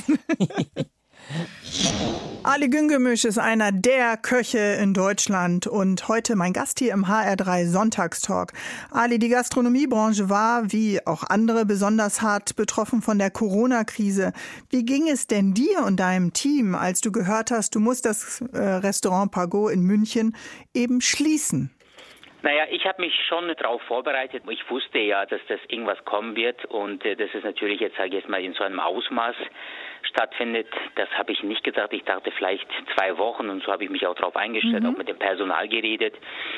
Ali Güngörmüş ist einer der Köche in Deutschland und heute mein Gast hier im H R drei Sonntagstalk. Ali, die Gastronomiebranche war, wie auch andere, besonders hart betroffen von der Corona-Krise. Wie ging es denn dir und deinem Team, als du gehört hast, du musst das äh, Restaurant Pargot in München eben schließen? Naja, ich habe mich schon darauf vorbereitet. Ich wusste ja, dass das irgendwas kommen wird und äh, dass es natürlich jetzt, sage ich jetzt mal, in so einem Ausmaß stattfindet. Das habe ich nicht gedacht. Ich dachte vielleicht zwei Wochen und so habe ich mich auch darauf eingestellt, Mhm. auch mit dem Personal geredet.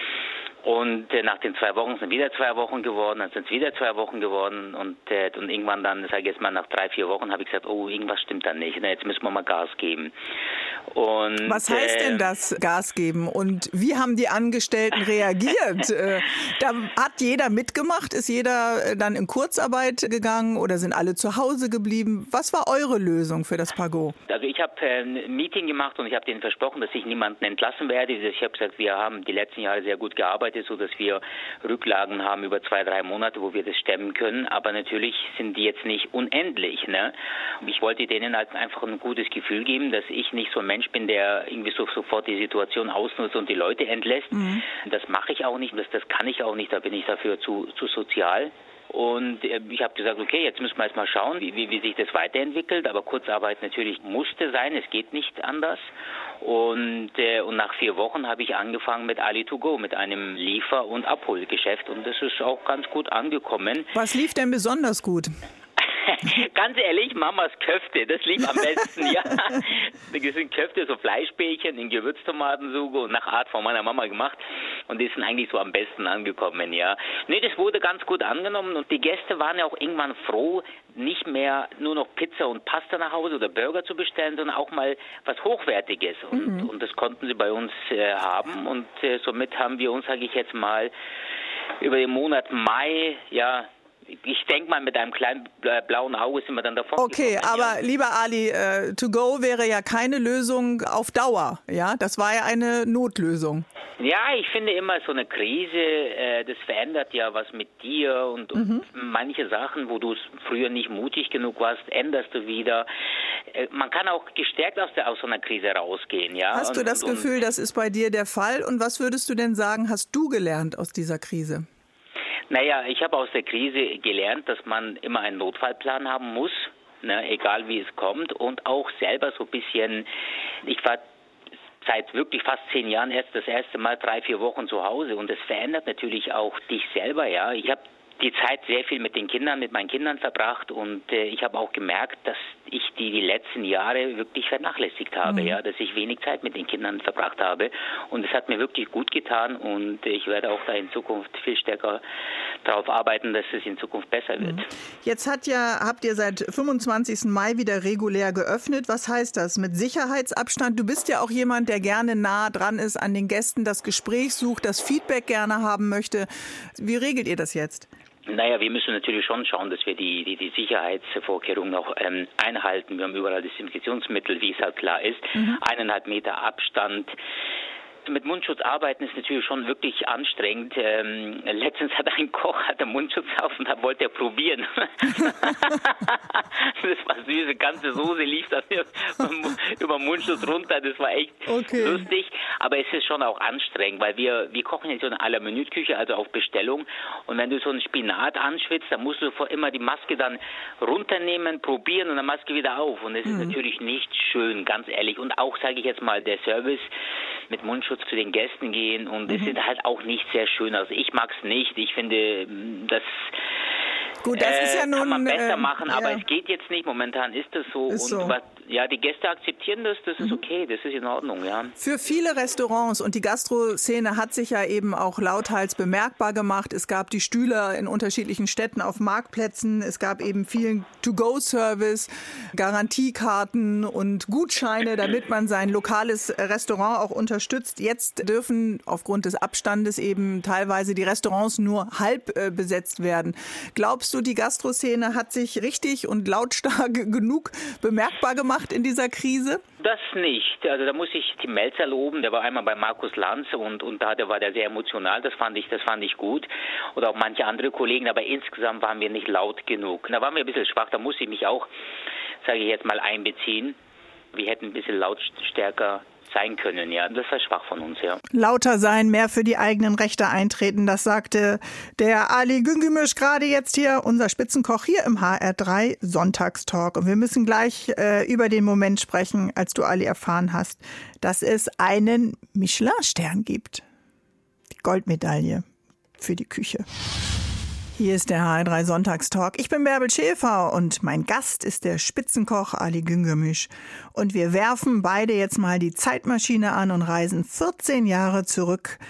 Und äh, nach den zwei Wochen sind wieder zwei Wochen geworden, dann sind es wieder zwei Wochen geworden und, äh, und irgendwann dann, sage ich jetzt mal, nach drei, vier Wochen habe ich gesagt, oh, irgendwas stimmt da nicht, na, jetzt müssen wir mal Gas geben. Und, Was heißt äh, denn das, Gas geben? Und wie haben die Angestellten reagiert? Äh, da hat jeder mitgemacht? Ist jeder äh, dann in Kurzarbeit gegangen oder sind alle zu Hause geblieben? Was war eure Lösung für das Pargot? Also ich habe äh, ein Meeting gemacht und ich habe denen versprochen, dass ich niemanden entlassen werde. Ich habe gesagt, wir haben die letzten Jahre sehr gut gearbeitet, sodass wir Rücklagen haben über zwei, drei Monate, wo wir das stemmen können. Aber natürlich sind die jetzt nicht unendlich. Ne? Ich wollte denen halt einfach ein gutes Gefühl geben, dass ich nicht so ein Mensch bin, der irgendwie so, sofort die Situation ausnutzt und die Leute entlässt. Mhm. Das mache ich auch nicht, das, das kann ich auch nicht, da bin ich dafür zu, zu sozial. Und äh, ich habe gesagt, okay, jetzt müssen wir erst mal schauen, wie, wie, wie sich das weiterentwickelt. Aber Kurzarbeit natürlich musste sein, es geht nicht anders. Und, äh, und nach vier Wochen habe ich angefangen mit Ali to go, mit einem Liefer- und Abholgeschäft. Und das ist auch ganz gut angekommen. Was lief denn besonders gut? Ganz ehrlich, Mamas Köfte, das lief am besten, ja. Das sind Köfte, so Fleischbällchen in Gewürztomatensuppe und nach Art von meiner Mama gemacht. Und die sind eigentlich so am besten angekommen, ja. Nee, das wurde ganz gut angenommen und die Gäste waren ja auch irgendwann froh, nicht mehr nur noch Pizza und Pasta nach Hause oder Burger zu bestellen, sondern auch mal was Hochwertiges. Und, Mhm. und das konnten sie bei uns äh, haben und äh, somit haben wir uns, sage ich jetzt mal, über den Monat Mai, ja, ich denke mal, mit einem kleinen blauen Auge sind wir dann davon Okay, gekommen, aber ja. lieber Ali, äh, to go wäre ja keine Lösung auf Dauer. Ja, das war ja eine Notlösung. Ja, ich finde immer so eine Krise, äh, das verändert ja was mit dir und, und mhm. manche Sachen, wo du früher nicht mutig genug warst, änderst du wieder. Äh, man kann auch gestärkt aus, der, aus so einer Krise rausgehen, ja. Hast du und, das und, Gefühl, und, das ist bei dir der Fall? Und was würdest du denn sagen, hast du gelernt aus dieser Krise? Naja, ich habe aus der Krise gelernt, dass man immer einen Notfallplan haben muss, ne, egal wie es kommt und auch selber so ein bisschen, ich war seit wirklich fast zehn Jahren erst das erste Mal drei, vier Wochen zu Hause und das verändert natürlich auch dich selber, ja. Ich habe die Zeit sehr viel mit den Kindern, mit meinen Kindern verbracht und äh, ich habe auch gemerkt, dass ich die die letzten Jahre wirklich vernachlässigt habe, mhm. ja, dass ich wenig Zeit mit den Kindern verbracht habe und es hat mir wirklich gut getan und ich werde auch da in Zukunft viel stärker darauf arbeiten, dass es in Zukunft besser wird. Jetzt hat ja, habt ihr seit fünfundzwanzigsten Mai wieder regulär geöffnet. Was heißt das? Mit Sicherheitsabstand? Du bist ja auch jemand, der gerne nah dran ist an den Gästen, das Gespräch sucht, das Feedback gerne haben möchte. Wie regelt ihr das jetzt? Naja, wir müssen natürlich schon schauen, dass wir die, die, die Sicherheitsvorkehrungen noch ähm, einhalten. Wir haben überall Desinfektionsmittel, wie es halt klar ist. Mhm. Eineinhalb Meter Abstand. Mit Mundschutz arbeiten ist natürlich schon wirklich anstrengend. Ähm, letztens hat ein Koch hat den Mundschutz auf und da wollte er probieren. Das war süß, die ganze Soße lief dann über den Mundschutz runter. Das war echt okay. lustig. Aber es ist schon auch anstrengend, weil wir wir kochen jetzt so in aller Menüküche, also auf Bestellung. Und wenn du so einen Spinat anschwitzt, dann musst du immer die Maske dann runternehmen, probieren und dann Maske wieder auf. Und es ist mhm. natürlich nicht schön, ganz ehrlich. Und auch, sage ich jetzt mal, der Service mit Mundschutz zu den Gästen gehen und mhm. es sieht halt auch nicht sehr schön aus. Ich mag es nicht. Ich finde, das Gut, das äh, ist ja nun, kann man besser äh, machen, aber ja. es geht jetzt nicht. Momentan ist das so. Ist und so. Was, ja, die Gäste akzeptieren das, das ist okay, das ist in Ordnung, ja. Für viele Restaurants und die Gastroszene hat sich ja eben auch lauthals bemerkbar gemacht. Es gab die Stühle in unterschiedlichen Städten auf Marktplätzen. Es gab eben vielen To-Go-Service, Garantiekarten und Gutscheine, damit man sein lokales Restaurant auch unterstützt. Jetzt dürfen aufgrund des Abstandes eben teilweise die Restaurants nur halb äh, besetzt werden. Glaubst du, die Gastroszene hat sich richtig und lautstark genug bemerkbar gemacht in dieser Krise? Das nicht. Also da muss ich Tim Melzer loben. Der war einmal bei Markus Lanz und, und da der war der sehr emotional. Das fand ich, das fand ich gut. Oder auch manche andere Kollegen. Aber insgesamt waren wir nicht laut genug. Da waren wir ein bisschen schwach. Da muss ich mich auch, sage ich jetzt mal, einbeziehen. Wir hätten ein bisschen lautstärker sein können, ja. Das war schwach von uns, ja. Lauter sein, mehr für die eigenen Rechte eintreten, das sagte der Ali Güngümüş gerade jetzt hier, unser Spitzenkoch hier im H R drei Sonntagstalk. Und wir müssen gleich äh, über den Moment sprechen, als du, Ali, erfahren hast, dass es einen Michelin-Stern gibt. Die Goldmedaille für die Küche. Hier ist der H R drei Sonntagstalk. Ich bin Bärbel Schäfer und mein Gast ist der Spitzenkoch Ali Güngümüş. Und wir werfen beide jetzt mal die Zeitmaschine an und reisen vierzehn Jahre zurück.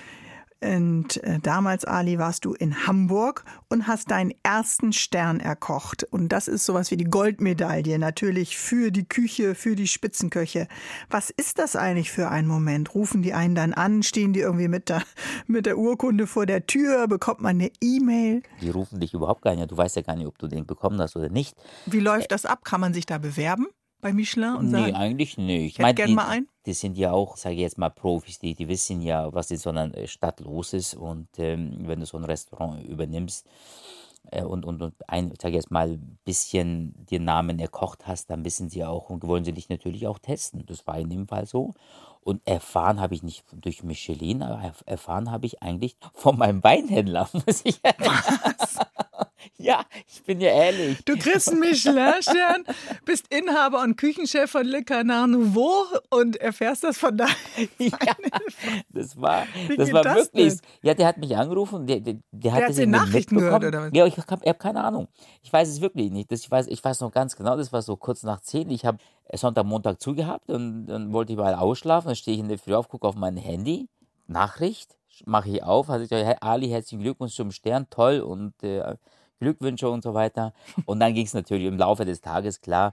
Und äh, damals, Ali, warst du in Hamburg und hast deinen ersten Stern erkocht. Und das ist sowas wie die Goldmedaille, natürlich für die Küche, für die Spitzenköche. Was ist das eigentlich für ein Moment? Rufen die einen dann an? Stehen die irgendwie mit der, mit der Urkunde vor der Tür? Bekommt man eine E-Mail? Die rufen dich überhaupt gar nicht. Du weißt ja gar nicht, ob du den bekommen hast oder nicht. Wie läuft das ab? Kann man sich da bewerben bei Michelin? Und nee, sagen, eigentlich nicht. Ich hätte meine, gern die, mal ein. die sind ja auch, sage ich jetzt mal, Profis. Die, die wissen ja, was in so einer Stadt los ist. Und ähm, wenn du so ein Restaurant übernimmst äh, und, und, und ein, sage ich jetzt mal, ein bisschen den Namen erkocht hast, dann wissen sie auch und wollen sie dich natürlich auch testen. Das war in dem Fall so. Und erfahren habe ich nicht durch Michelin, aber erfahren habe ich eigentlich von meinem Weinhändler, muss ich was? Ja, ich bin ja ehrlich. Du kriegst einen Michelin-Stern, bist Inhaber und Küchenchef von Le Canard Nouveau und erfährst das von deinem Ja, das war, das war das wirklich. denn? Ja, der hat mich angerufen, der, der, der hat hat das die irgendwie Nachrichten mitbekommen. gehört, oder was? Ja, ich habe hab keine Ahnung. Ich weiß es wirklich nicht. Das, ich, weiß, ich weiß noch ganz genau, das war so kurz nach zehn. Ich habe Sonntag, Montag zugehabt und dann wollte ich mal ausschlafen. Dann stehe ich in der Früh auf, gucke auf mein Handy, Nachricht, mache ich auf. Also ich sage, Ali, herzlichen Glückwunsch zum Stern, toll und äh, Glückwünsche und so weiter. Und dann ging es natürlich im Laufe des Tages, klar,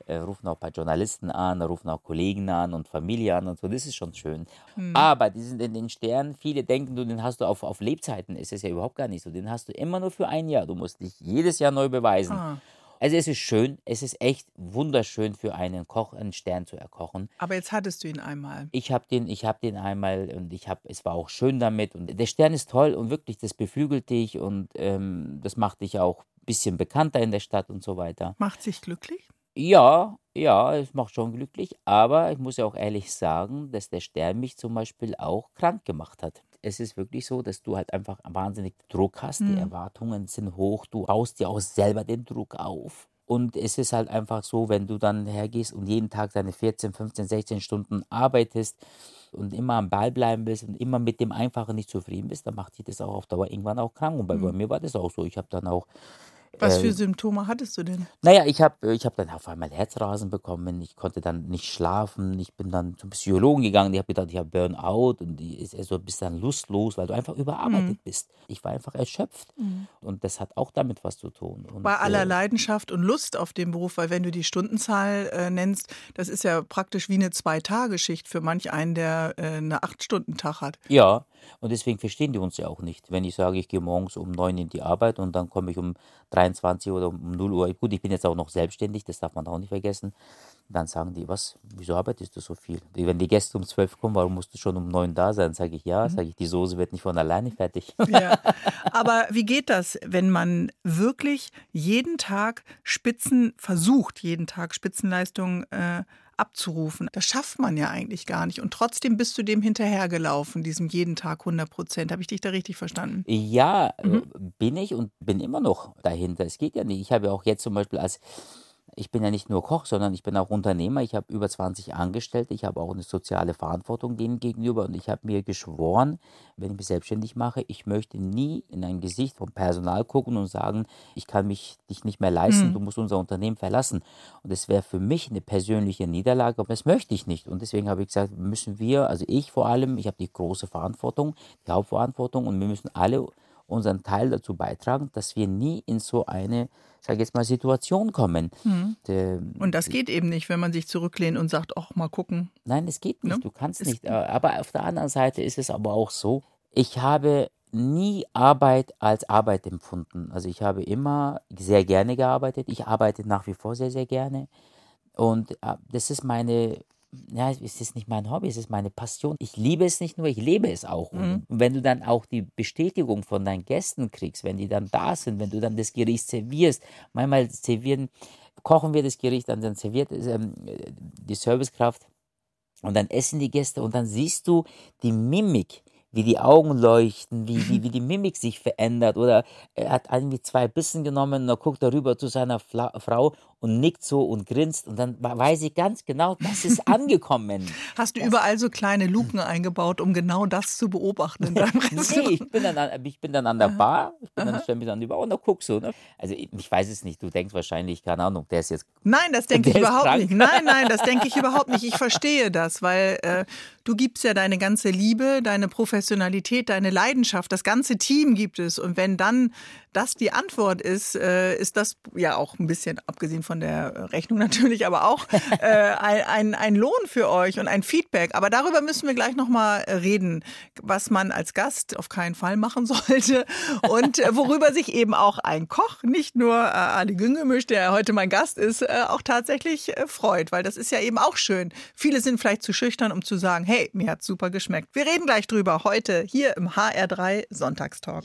äh, rufen auch ein paar Journalisten an, rufen auch Kollegen an und Familie an und so. Das ist schon schön. Mhm. Aber diesen, den, den Stern, viele denken, du, den hast du auf, auf Lebzeiten. Es ist ja überhaupt gar nicht so. Den hast du immer nur für ein Jahr. Du musst dich jedes Jahr neu beweisen. Ah. Also es ist schön, es ist echt wunderschön für einen Koch, einen Stern zu erkochen. Aber jetzt hattest du ihn einmal. Ich habe den, ich habe den einmal und ich habe, es war auch schön damit. Und der Stern ist toll und wirklich, das beflügelt dich und ähm, das macht dich auch ein bisschen bekannter in der Stadt und so weiter. Macht sich glücklich? Ja, ja, es macht schon glücklich, aber ich muss ja auch ehrlich sagen, dass der Stern mich zum Beispiel auch krank gemacht hat. Es ist wirklich so, dass du halt einfach wahnsinnig Druck hast, die Mhm. Erwartungen sind hoch, du baust dir auch selber den Druck auf. Und es ist halt einfach so, wenn du dann hergehst und jeden Tag deine vierzehn, fünfzehn, sechzehn Stunden arbeitest und immer am Ball bleiben willst und immer mit dem Einfachen nicht zufrieden bist, dann macht dich das auch auf Dauer irgendwann auch krank. Und bei, bei Mhm. mir war das auch so. Ich habe dann auch Was für äh, Symptome hattest du denn? naja, ich habe ich hab dann auf einmal Herzrasen bekommen, ich konnte dann nicht schlafen, ich bin dann zum Psychologen gegangen, die habe gedacht, ich habe Burnout und die ist also bist dann lustlos, weil du einfach überarbeitet Mhm. bist. Ich war einfach erschöpft Mhm. und das hat auch damit was zu tun. Und, Bei aller äh, Leidenschaft und Lust auf den Beruf, weil wenn du die Stundenzahl äh, nennst, das ist ja praktisch wie eine Zwei-Tage-Schicht für manch einen, der äh, eine Acht-Stunden-Tag hat. Ja, und deswegen verstehen die uns ja auch nicht. Wenn ich sage, ich gehe morgens um neun in die Arbeit und dann komme ich um dreiundzwanzig oder um null Uhr. Gut, ich bin jetzt auch noch selbstständig, das darf man auch nicht vergessen. Dann sagen die, was, wieso arbeitest du so viel? Wenn die Gäste um zwölf kommen, warum musst du schon um neun da sein? Sage ich, ja, sage ich, die Soße wird nicht von alleine fertig. Ja. Aber wie geht das, wenn man wirklich jeden Tag Spitzen versucht, jeden Tag Spitzenleistung äh, abzurufen? Das schafft man ja eigentlich gar nicht. Und trotzdem bist du dem hinterhergelaufen, diesem jeden Tag hundert Prozent. Habe ich dich da richtig verstanden? Ja, äh, Mhm. bin ich und bin immer noch dahinter. Es geht ja nicht. Ich habe ja auch jetzt zum Beispiel als, ich bin ja nicht nur Koch, sondern ich bin auch Unternehmer. Ich habe über zwanzig Angestellte. Ich habe auch eine soziale Verantwortung denen gegenüber. Und ich habe mir geschworen, wenn ich mich selbstständig mache, ich möchte nie in ein Gesicht vom Personal gucken und sagen, ich kann mich dich nicht mehr leisten, Mhm. du musst unser Unternehmen verlassen. Und das wäre für mich eine persönliche Niederlage, aber das möchte ich nicht. Und deswegen habe ich gesagt, müssen wir, also ich vor allem, ich habe die große Verantwortung, die Hauptverantwortung und wir müssen alle unseren Teil dazu beitragen, dass wir nie in so eine, sage jetzt mal, Situation kommen. Mhm. D- Und das geht eben nicht, wenn man sich zurücklehnt und sagt, ach, mal gucken. Nein, es geht nicht, Ne? du kannst Es- nicht. Äh, Aber auf der anderen Seite ist es aber auch so, ich habe nie Arbeit als Arbeit empfunden. Also ich habe immer sehr gerne gearbeitet. Ich arbeite nach wie vor sehr, sehr gerne. Und äh, das ist meine, ja, es ist nicht mein Hobby, es ist meine Passion. Ich liebe es nicht nur, ich lebe es auch. Mhm. Und wenn du dann auch die Bestätigung von deinen Gästen kriegst, wenn die dann da sind, wenn du dann das Gericht servierst, manchmal servieren, kochen wir das Gericht, dann, dann serviert es, ähm, die Servicekraft und dann essen die Gäste und dann siehst du die Mimik, wie die Augen leuchten, wie, wie, wie die Mimik sich verändert. Oder er hat irgendwie zwei Bissen genommen und dann guckt er rüber zu seiner Fla Frau und nickt so und grinst. Und dann weiß ich ganz genau, das ist angekommen. Hast du Das- überall so kleine Luken eingebaut, um genau das zu beobachten in deinem Nee, Restaurant? ich bin, dann an, ich bin dann an der Bar, ich bin dann, stell mich an die Bar und dann guckst du. Ne? Also ich, ich weiß es nicht, du denkst wahrscheinlich, keine Ahnung, der ist jetzt Nein, das denke ich Der ist überhaupt krank. nicht. Nein, nein, das denke ich überhaupt nicht. Ich verstehe das, weil äh, du gibst ja deine ganze Liebe, deine Professionalität, deine Leidenschaft, das ganze Team gibt es. Und wenn dann das die Antwort ist, äh, ist das ja auch ein bisschen, abgesehen von der Rechnung natürlich, aber auch äh, ein, ein, ein Lohn für euch und ein Feedback. Aber darüber müssen wir gleich nochmal reden, was man als Gast auf keinen Fall machen sollte und äh, worüber sich eben auch ein Koch, nicht nur äh, Ali Güngörmüş, der heute mein Gast ist, äh, auch tatsächlich äh, freut, weil das ist ja eben auch schön. Viele sind vielleicht zu schüchtern, um zu sagen, hey, mir hat's super geschmeckt. Wir reden gleich drüber heute hier im H R drei Sonntagstalk.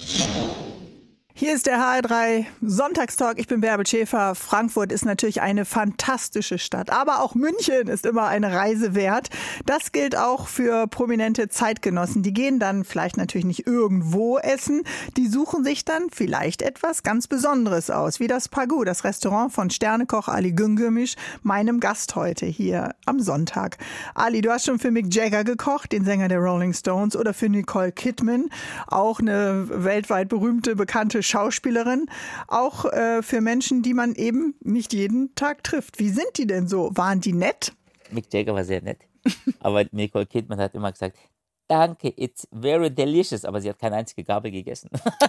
Hier ist der H R drei Sonntagstalk. Ich bin Bärbel Schäfer. Frankfurt ist natürlich eine fantastische Stadt, aber auch München ist immer eine Reise wert. Das gilt auch für prominente Zeitgenossen. Die gehen dann vielleicht natürlich nicht irgendwo essen. Die suchen sich dann vielleicht etwas ganz Besonderes aus, wie das Pagu, das Restaurant von Sternekoch Ali Güngörmüş, meinem Gast heute hier am Sonntag. Ali, du hast schon für Mick Jagger gekocht, den Sänger der Rolling Stones, oder für Nicole Kidman, auch eine weltweit berühmte, bekannte Schauspielerin, auch äh, für Menschen, die man eben nicht jeden Tag trifft. Wie sind die denn so? Waren die nett? Mick Jagger war sehr nett, aber Nicole Kidman hat immer gesagt, danke, it's very delicious. Aber sie hat keine einzige Gabel gegessen.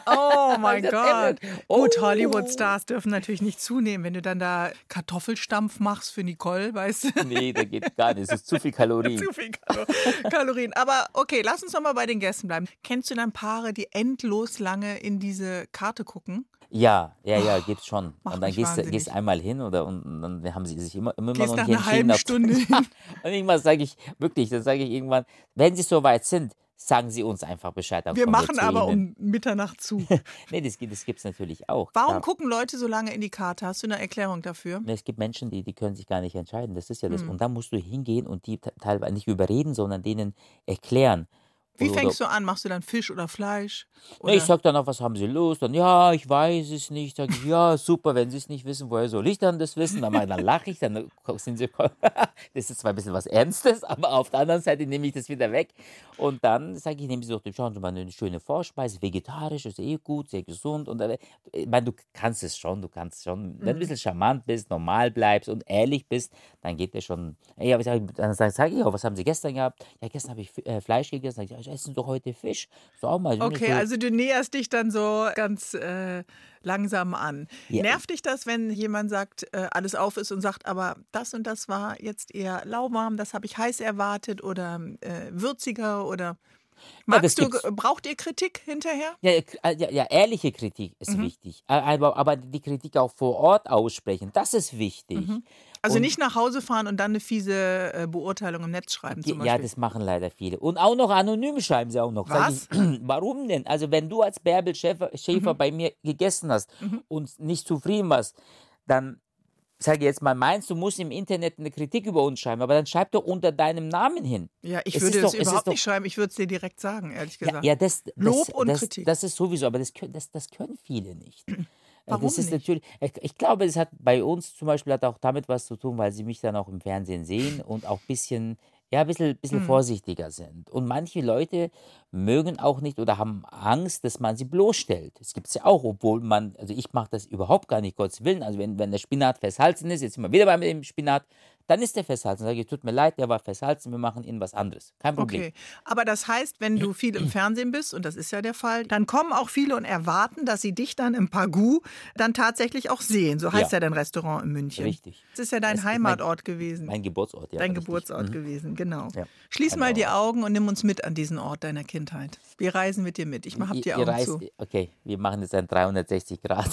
Oh mein Das Gott. Emmett. Gut, Oh. Hollywood-Stars dürfen natürlich nicht zunehmen, wenn du dann da Kartoffelstampf machst für Nicole, weißt du? Nee, da geht gar nicht. Es ist zu viel Kalorien. Zu viel Kalo- Kalorien. Aber okay, lass uns noch mal bei den Gästen bleiben. Kennst du dann Paare, die endlos lange in diese Karte gucken? Ja, ja, ja, gibt's schon. macht Und dann mich gehst du wahnsinnig. gehst einmal hin oder und, und dann haben sie sich immer, immer Gehst noch nach nicht einer entschieden. halben ob- Stunde hin. Und irgendwann sage ich, wirklich, dann sage ich irgendwann, wenn sie so weit sind, sagen sie uns einfach Bescheid. dann Wir kommen machen zu aber ihnen. um Mitternacht zu. Nee, das, gibt- das gibt es natürlich auch. Warum klar. gucken Leute so lange in die Karte? Hast du eine Erklärung dafür? Es gibt Menschen, die, die können sich gar nicht entscheiden. Das ist ja das. Hm. Und da musst du hingehen und die te- teilweise nicht überreden, sondern denen erklären. Wie Oder- fängst du an? Machst du dann Fisch oder Fleisch? Oder? Nee, ich sag dann auch, was haben Sie Lust? Dann, ja, ich weiß es nicht. Sag ich, ja, super, wenn Sie es nicht wissen, woher soll ich dann das wissen? Dann, dann lache ich, dann sind Sie, das ist zwar ein bisschen was Ernstes, aber auf der anderen Seite nehme ich das wieder weg. Und dann sage ich, nehmen Sie doch, schauen Sie mal, eine schöne Vorspeise, vegetarisch, ist eh gut, sehr gesund. Und dann, ich meine, du kannst es schon, du kannst schon, wenn du ein bisschen charmant bist, normal bleibst und ehrlich bist, dann geht das schon. Ja, aber ich sag, dann sage sag ich auch, was haben Sie gestern gehabt? Ja, gestern habe ich äh, Fleisch gegessen. Sag ich, ja, ich esse doch heute Fisch. So auch mal. Okay, so, also du näherst dich dann so ganz äh, langsam an. Ja. Nervt dich das, wenn jemand sagt, äh, alles auf ist und sagt, aber das und das war jetzt eher lauwarm, das habe ich heiß erwartet oder äh, würziger oder magst das du, gibt's. braucht ihr Kritik hinterher? Ja, ja, ja, ja, ehrliche Kritik ist wichtig. Äh, Aber, aber die Kritik auch vor Ort aussprechen, das ist wichtig. Also Und- nicht nach Hause fahren und dann eine fiese äh, Beurteilung im Netz schreiben zum Ja, Beispiel. das machen leider viele. Und auch noch anonym schreiben sie auch noch. Sag Was? Ich, warum denn? Also wenn du als Bärbel Schäfer, Schäfer bei mir gegessen hast und nicht zufrieden warst, dann sage ich jetzt mal, meinst du, musst im Internet eine Kritik über uns schreiben, aber dann schreib doch unter deinem Namen hin. Ja, ich Es würde ist es doch- es ist überhaupt doch- nicht schreiben, ich würde es dir direkt sagen, ehrlich Ja, gesagt. ja das, das, Lob und das, Kritik. das ist sowieso, aber das können, das, das können viele nicht. Äh, Warum das ist nicht? natürlich, ich, ich glaube, es hat bei uns zum Beispiel hat auch damit was zu tun, weil sie mich dann auch im Fernsehen sehen und auch ein bisschen, ja, ein bisschen, bisschen Hm. vorsichtiger sind. Und manche Leute mögen auch nicht oder haben Angst, dass man sie bloßstellt. Das gibt es ja auch, obwohl man, also ich mache das überhaupt gar nicht, Gottes Willen. Also wenn, wenn der Spinat festhalten ist, jetzt sind wir wieder bei dem Spinat, dann ist der festhalten. Sage ich, tut mir leid, der war festhalten, wir machen Ihnen was anderes. Kein Problem. Okay, aber das heißt, wenn du viel im Fernsehen bist, und das ist ja der Fall, dann kommen auch viele und erwarten, dass sie dich dann im Pagu dann tatsächlich auch sehen. So heißt ja, Ja. dein Restaurant in München. Richtig. Das ist ja dein Es ist mein- Heimatort gewesen. Mein Geburtsort, ja. Dein richtig. Geburtsort Mhm. gewesen, genau. Ja. Schließ mal die Genau. Augen und nimm uns mit an diesen Ort deiner Kindheit. Wir reisen mit dir mit. Ich hab die Ihr- Augen ihr reist, zu. Okay, wir machen jetzt ein dreihundertsechzig Grad.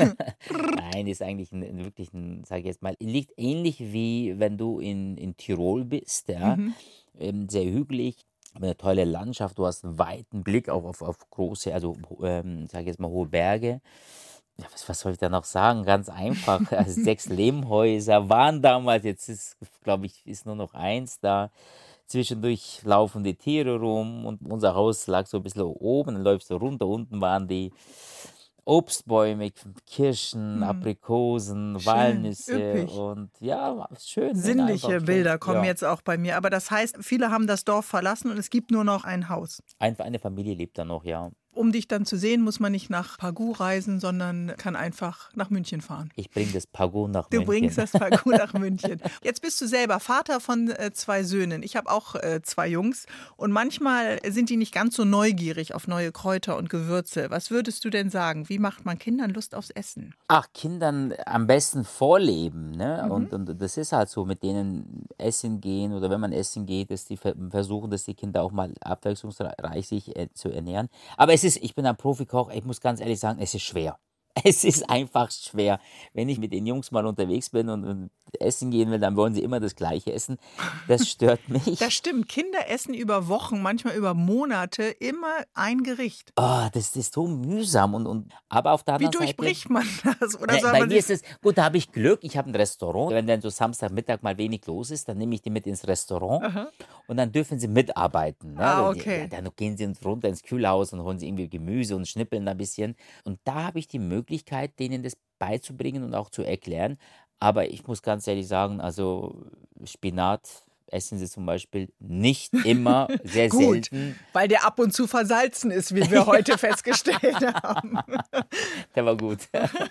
Nein, ist eigentlich ein, ein wirklich ein, sage ich jetzt mal, liegt ähnlich wie wenn du in, in Tirol bist, ja. Mhm. Ähm, sehr hügelig, eine tolle Landschaft, du hast einen weiten Blick auf, auf, auf große, also ähm, sage ich jetzt mal hohe Berge. Ja, was, was soll ich da noch sagen? Ganz einfach. Also sechs Lehmhäuser waren damals, jetzt ist, glaube ich, ist nur noch eins da. Zwischendurch laufen die Tiere rum und unser Haus lag so ein bisschen oben, dann läufst du runter, unten waren die Obstbäume, Kirschen, Aprikosen, Schön, Walnüsse üppig. und ja, schön. Sinnliche einfach, Bilder kommen ja. jetzt auch bei mir. Aber das heißt, viele haben das Dorf verlassen und es gibt nur noch ein Haus. Einfach eine Familie lebt da noch, ja. Um dich dann zu sehen, muss man nicht nach Pagu reisen, sondern kann einfach nach München fahren. Ich bringe das Pago nach Du München. bringst das Pagu nach München. Jetzt bist du selber Vater von äh, zwei Söhnen. Ich habe auch äh, zwei Jungs und manchmal sind die nicht ganz so neugierig auf neue Kräuter und Gewürze. Was würdest du denn sagen? Wie macht man Kindern Lust aufs Essen? Ach, Kindern am besten vorleben, ne? Mhm. Und, und das ist halt so, mit denen essen gehen oder wenn man essen geht, dass die ver- versuchen, dass die Kinder auch mal abwechslungsreich sich äh, zu ernähren. Aber es ist, ich bin ein Profikoch, ich muss ganz ehrlich sagen, es ist schwer. Es ist einfach schwer. Wenn ich mit den Jungs mal unterwegs bin und, und essen gehen will, dann wollen sie immer das Gleiche essen. Das stört mich. Das stimmt. Kinder essen über Wochen, manchmal über Monate immer ein Gericht. Oh, das ist so mühsam. Und, und, aber auf der Wie anderen Seite... durchbricht man das? Oder Ja, soll bei man mir sich ist es, gut, da habe ich Glück, ich habe ein Restaurant. Wenn dann so Samstagmittag mal wenig los ist, dann nehme ich die mit ins Restaurant und dann dürfen sie mitarbeiten. Ne? Ah, Die- okay. Ja, dann gehen sie runter ins Kühlhaus und holen sie irgendwie Gemüse und schnippeln ein bisschen. Und da habe ich die Möglichkeit, denen das beizubringen und auch zu erklären. Aber ich muss ganz ehrlich sagen, also Spinat essen sie zum Beispiel nicht immer, sehr Gut, selten. weil der ab und zu versalzen ist, wie wir heute festgestellt haben. Der war gut.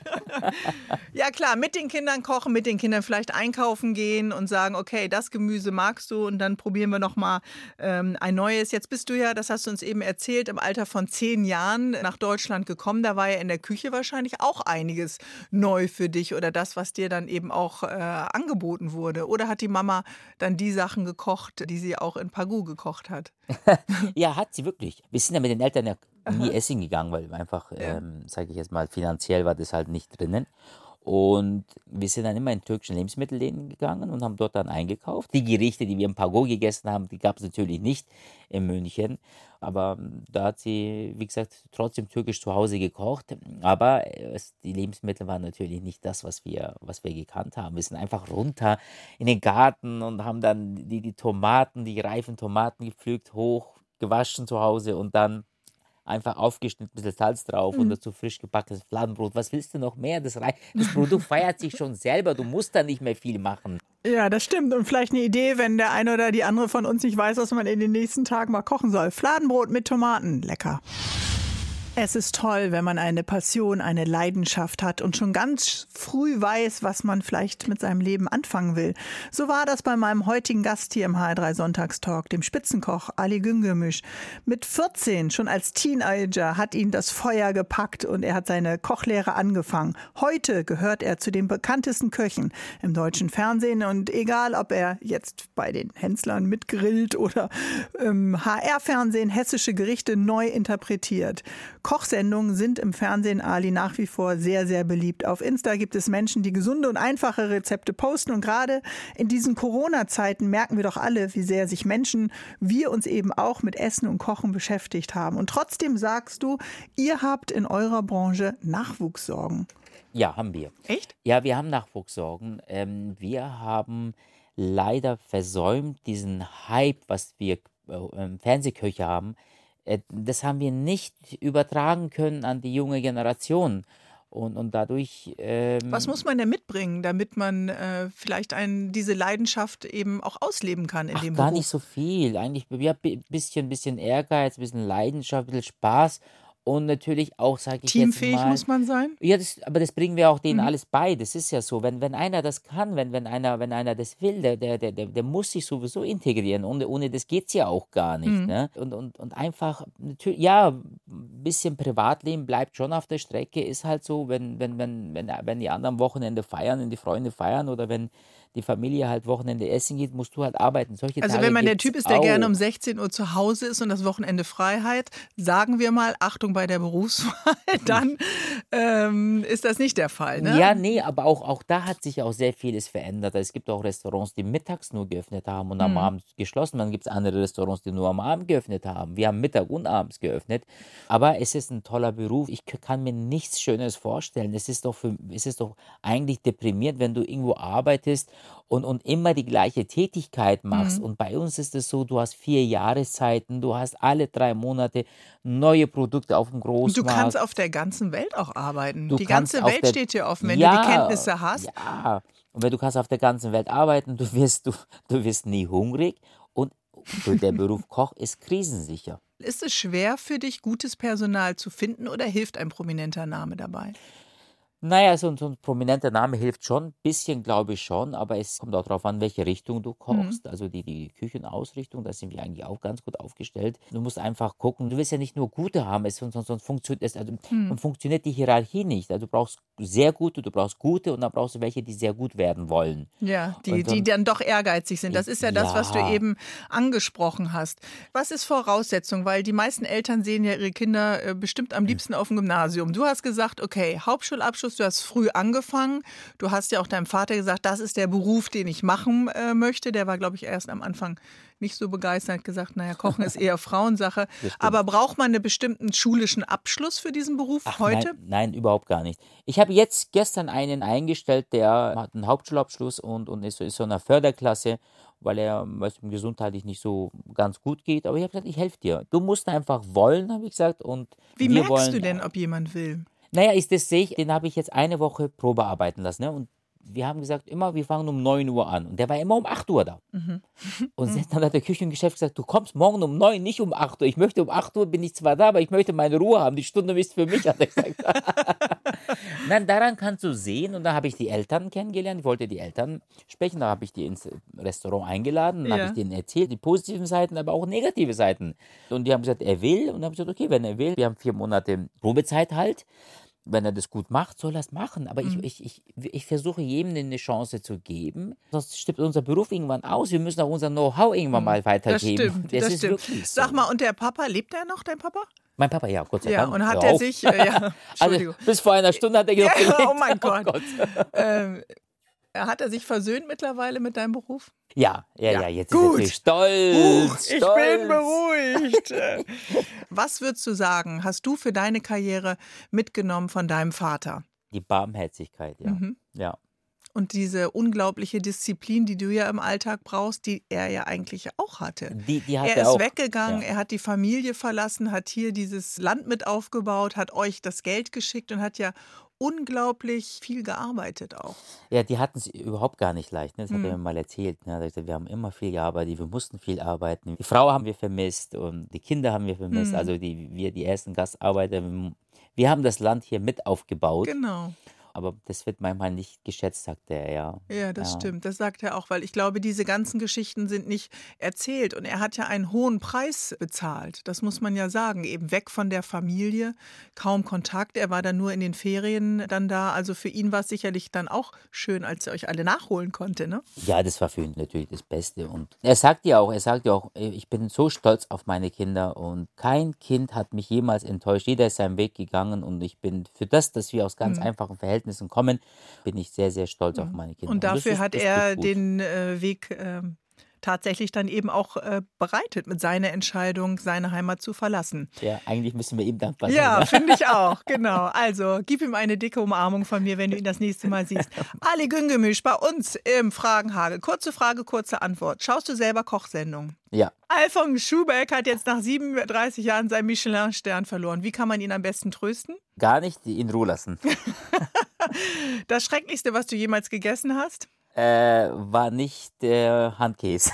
Ja klar, mit den Kindern kochen, mit den Kindern vielleicht einkaufen gehen und sagen, okay, das Gemüse magst du und dann probieren wir nochmal ähm, ein neues. Jetzt bist du ja, das hast du uns eben erzählt, im Alter von zehn Jahren nach Deutschland gekommen. Da war ja in der Küche wahrscheinlich auch einiges neu für dich oder das, was dir dann eben auch äh, angeboten wurde. Oder hat die Mama dann die Sachen gekocht, die sie auch in Pagou gekocht hat? Ja, hat sie wirklich. Wir sind ja mit den Eltern ja nie Aha. essen gegangen, weil einfach, Ja. ähm, sage ich jetzt mal, finanziell war das halt nicht drinnen. Und wir sind dann immer in türkischen Lebensmittelläden gegangen und haben dort dann eingekauft. Die Gerichte, die wir im Pagou gegessen haben, die gab es natürlich nicht in München. Aber ähm, da hat sie, wie gesagt, trotzdem türkisch zu Hause gekocht. Aber äh, es, die Lebensmittel waren natürlich nicht das, was wir, was wir gekannt haben. Wir sind einfach runter in den Garten und haben dann die, die Tomaten, die reifen Tomaten gepflückt, hoch, gewaschen zu Hause und dann einfach aufgeschnitten, ein bisschen Salz drauf und dazu frisch gebackenes Fladenbrot. Was willst du noch mehr? Das, rei- das Produkt feiert sich schon selber. Du musst da nicht mehr viel machen. Ja, das stimmt. Und vielleicht eine Idee, wenn der eine oder die andere von uns nicht weiß, was man in den nächsten Tagen mal kochen soll. Fladenbrot mit Tomaten. Lecker. Es ist toll, wenn man eine Passion, eine Leidenschaft hat und schon ganz früh weiß, was man vielleicht mit seinem Leben anfangen will. So war das bei meinem heutigen Gast hier im H R drei Sonntagstalk, dem Spitzenkoch Ali Güngörmüş. Mit vierzehn, schon als Teenager, hat ihn das Feuer gepackt und er hat seine Kochlehre angefangen. Heute gehört er zu den bekanntesten Köchen im deutschen Fernsehen und egal, ob er jetzt bei den Hänslern mitgrillt oder im H R-Fernsehen hessische Gerichte neu interpretiert. Kochsendungen sind im Fernsehen, Ali, nach wie vor sehr, sehr beliebt. Auf Insta gibt es Menschen, die gesunde und einfache Rezepte posten. Und gerade in diesen Corona-Zeiten merken wir doch alle, wie sehr sich Menschen, wir uns eben auch mit Essen und Kochen beschäftigt haben. Und trotzdem sagst du, ihr habt in eurer Branche Nachwuchssorgen. Ja, haben wir. Echt? Ja, wir haben Nachwuchssorgen. Ähm, wir haben leider versäumt, diesen Hype, was wir äh, Fernsehköche haben, äh, das haben wir nicht übertragen können an die junge Generation. Und, und dadurch. Ähm, Was muss man denn mitbringen, damit man äh, vielleicht einen, diese Leidenschaft eben auch ausleben kann in ach, dem gar Beruf? nicht so viel. Eigentlich ja, ein bisschen, bisschen Ehrgeiz, ein bisschen Leidenschaft, ein bisschen Spaß. Und natürlich auch, sage ich jetzt Teamfähig mal. muss man sein? Ja, das, aber das bringen wir auch denen Mhm. alles bei. Das ist ja so. Wenn, wenn einer das kann, wenn, wenn, einer, wenn einer das will, der, der, der, der der muss sich sowieso integrieren. Ohne, ohne das geht es ja auch gar nicht. Mhm. Ne? Und, und, und einfach, natürlich, ja, ein bisschen Privatleben bleibt schon auf der Strecke. Ist halt so, wenn, wenn, wenn, wenn, wenn die anderen Wochenende feiern, wenn die Freunde feiern oder wenn die Familie halt Wochenende essen geht, musst du halt arbeiten. Solche Also Tage wenn man der gibt's Typ ist, der gerne auch. um sechzehn Uhr zu Hause ist und das Wochenende Freiheit, sagen wir mal, Achtung bei der Berufswahl, dann ähm, ist das nicht der Fall, ne? Ja, nee, aber auch, auch da hat sich auch sehr vieles verändert. Es gibt auch Restaurants, die mittags nur geöffnet haben und am Mhm. Abend geschlossen. Dann gibt es andere Restaurants, die nur am Abend geöffnet haben. Wir haben Mittag und abends geöffnet. Aber es ist ein toller Beruf. Ich k- kann mir nichts Schöneres vorstellen. Es ist doch, für, es ist doch eigentlich deprimierend, wenn du irgendwo arbeitest und, und immer die gleiche Tätigkeit machst. Mhm. Und bei uns ist es so, du hast vier Jahreszeiten, du hast alle drei Monate neue Produkte auf dem Und du kannst Großmarkt. auf der ganzen Welt auch arbeiten. Du Die kannst ganze auf Welt der steht dir offen, wenn du ja, die Kenntnisse hast. ja. Und wenn du kannst auf der ganzen Welt arbeiten, du wirst, du, du wirst nie hungrig und der Beruf Koch ist krisensicher. Ist es schwer für dich, gutes Personal zu finden oder hilft ein prominenter Name dabei? Naja, so, ein- so ein prominenter Name hilft schon, ein bisschen glaube ich schon, aber es kommt auch darauf an, welche Richtung du Mhm. kochst. Also die, die Küchenausrichtung, da sind wir eigentlich auch ganz gut aufgestellt. Du musst einfach gucken, du willst ja nicht nur gute haben, es, sonst, sonst funktioniert, es, also, Mhm. dann funktioniert die Hierarchie nicht. Also du brauchst sehr gute, du brauchst gute und dann brauchst du welche, die sehr gut werden wollen. Ja, die, Und die dann, dann doch ehrgeizig sind. Das ist ja das, was du ja, eben angesprochen hast. Was ist Voraussetzung? Weil die meisten Eltern sehen ja ihre Kinder äh, bestimmt am liebsten auf dem Gymnasium. Du hast gesagt, okay, Hauptschulabschluss, du hast früh angefangen. Du hast ja auch deinem Vater gesagt, das ist der Beruf, den ich machen äh, möchte. Der war, glaube ich, erst am Anfang nicht so begeistert, hat gesagt, naja, Kochen ist eher Frauensache. das stimmt. Aber braucht man einen bestimmten schulischen Abschluss für diesen Beruf Ach heute? nein, nein, überhaupt gar nicht. Ich habe jetzt gestern einen eingestellt, der hat einen Hauptschulabschluss und, und ist, so- ist so in einer Förderklasse, weil er weil es ihm gesundheitlich nicht so ganz gut geht. Aber ich habe gesagt, ich helfe dir. Du musst einfach wollen, habe ich gesagt. Und Wie wir merkst wollen. du denn, ob jemand will? Naja, ist das sehe ich, den habe ich jetzt eine Woche Probe arbeiten lassen. Ne? Und wir haben gesagt, immer, wir fangen um neun Uhr an. Und der war immer um acht Uhr da. Mhm. Und dann hat der Küchengeschäft gesagt, du kommst morgen um neun, nicht um acht Uhr. Ich möchte um acht Uhr, bin ich zwar da, aber ich möchte meine Ruhe haben. Die Stunde ist für mich, hat er gesagt. Dann daran kannst du sehen. Und dann habe ich die Eltern kennengelernt. Ich wollte die Eltern sprechen. Da habe ich die ins Restaurant eingeladen. Dann ja. habe ich denen erzählt, die positiven Seiten, aber auch negative Seiten. Und die haben gesagt, er will. Und dann habe ich gesagt, okay, wenn er will. Wir haben vier Monate Probezeit halt. Wenn er das gut macht, soll er es machen. Aber mhm. ich, ich, ich, ich versuche jedem eine Chance zu geben. Sonst stirbt unser Beruf irgendwann aus. Wir müssen auch unser Know-how irgendwann mhm. mal weitergeben. Das stimmt, das, das ist stimmt. Wirklich so. Sag mal, und der Papa, lebt er noch, dein Papa? Mein Papa, ja, Gott sei ja, Dank. Und hat er sich, äh, ja, also, bis vor einer Stunde hat er gesagt, ja, oh mein Gott. Oh Gott. ähm, hat er sich versöhnt mittlerweile mit deinem Beruf? Ja, ja, ja, ja, jetzt Gut. ist er stolz. Huch, ich stolz. bin beruhigt. Was würdest du sagen, hast du für deine Karriere mitgenommen von deinem Vater? Die Barmherzigkeit, ja. Mhm. ja. Und diese unglaubliche Disziplin, die du ja im Alltag brauchst, die er ja eigentlich auch hatte. Die, die hat er er ist auch, weggegangen, ja. er hat die Familie verlassen, hat hier dieses Land mit aufgebaut, hat euch das Geld geschickt und hat ja unglaublich viel gearbeitet auch. Ja, die hatten es überhaupt gar nicht leicht. Ne? Das Mhm. hat er mir mal erzählt. Ne? Wir haben immer viel gearbeitet, wir mussten viel arbeiten. Die Frau haben wir vermisst und die Kinder haben wir vermisst. Mhm. Also die, wir, die ersten Gastarbeiter, wir haben das Land hier mit aufgebaut. Genau. Aber das wird manchmal nicht geschätzt, sagt er, ja. Ja, das ja. stimmt. Das sagt er auch, weil ich glaube, diese ganzen Geschichten sind nicht erzählt. Und er hat ja einen hohen Preis bezahlt. Das muss man ja sagen. Eben weg von der Familie, kaum Kontakt. Er war dann nur in den Ferien dann da. Also für ihn war es sicherlich dann auch schön, als er euch alle nachholen konnte, ne? Ja, das war für ihn natürlich das Beste. Und er sagt ja auch, er sagt ja auch, ich bin so stolz auf meine Kinder und kein Kind hat mich jemals enttäuscht. Jeder ist seinen Weg gegangen und ich bin für das, dass wir aus ganz mhm. einfachen Verhältnissen kommen, bin ich sehr, sehr stolz auf meine Kinder. Und dafür und ist, hat er den äh, Weg äh, tatsächlich dann eben auch äh, bereitet mit seiner Entscheidung, seine Heimat zu verlassen. Ja, eigentlich müssen wir ihm dankbar sein. Ja, finde ich auch, genau. Also gib ihm eine dicke Umarmung von mir, wenn du ihn das nächste Mal siehst. Ali Güngörmüş bei uns im Fragenhagel. Kurze Frage, kurze Antwort. Schaust du selber Kochsendungen? Ja. Alfons Schubeck hat jetzt nach siebenunddreißig Jahren seinen Michelin-Stern verloren. Wie kann man ihn am besten trösten? Gar nicht in Ruhe lassen. Das Schrecklichste, was du jemals gegessen hast? Äh, war nicht der Handkäse.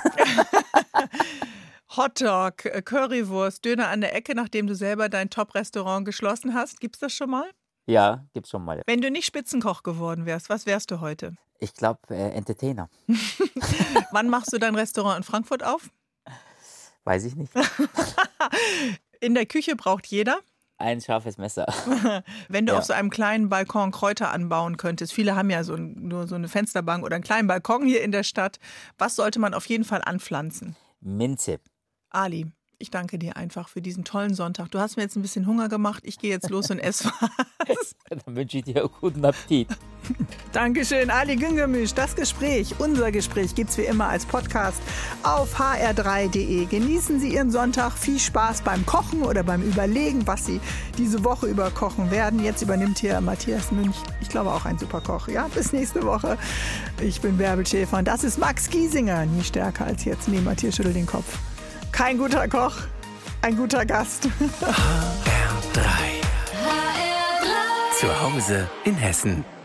Hotdog, Currywurst, Döner an der Ecke, nachdem du selber dein Top-Restaurant geschlossen hast. Gibt's das schon mal? Ja, gibt's schon mal. Ja. Wenn du nicht Spitzenkoch geworden wärst, was wärst du heute? Ich glaube, äh, Entertainer. Wann machst du dein Restaurant in Frankfurt auf? Weiß ich nicht. In der Küche braucht jeder ein scharfes Messer. Wenn du ja. auf so einem kleinen Balkon Kräuter anbauen könntest, viele haben ja so, nur so eine Fensterbank oder einen kleinen Balkon hier in der Stadt, was sollte man auf jeden Fall anpflanzen? Minze. Ali, ich danke dir einfach für diesen tollen Sonntag. Du hast mir jetzt ein bisschen Hunger gemacht. Ich gehe jetzt los und esse was. Dann wünsche ich dir guten Appetit. Dankeschön, Ali Güngörmüş. Das Gespräch, unser Gespräch, gibt es wie immer als Podcast auf h r drei punkt d e. Genießen Sie Ihren Sonntag. Viel Spaß beim Kochen oder beim Überlegen, was Sie diese Woche über kochen werden. Jetzt übernimmt hier Matthias Münch. Ich glaube auch ein super Koch. Ja, bis nächste Woche. Ich bin Bärbel Schäfer und das ist Max Giesinger. Nie stärker als jetzt. Nee, Matthias schüttelt den Kopf. Kein guter Koch, ein guter Gast. H R drei. Zu Hause in Hessen.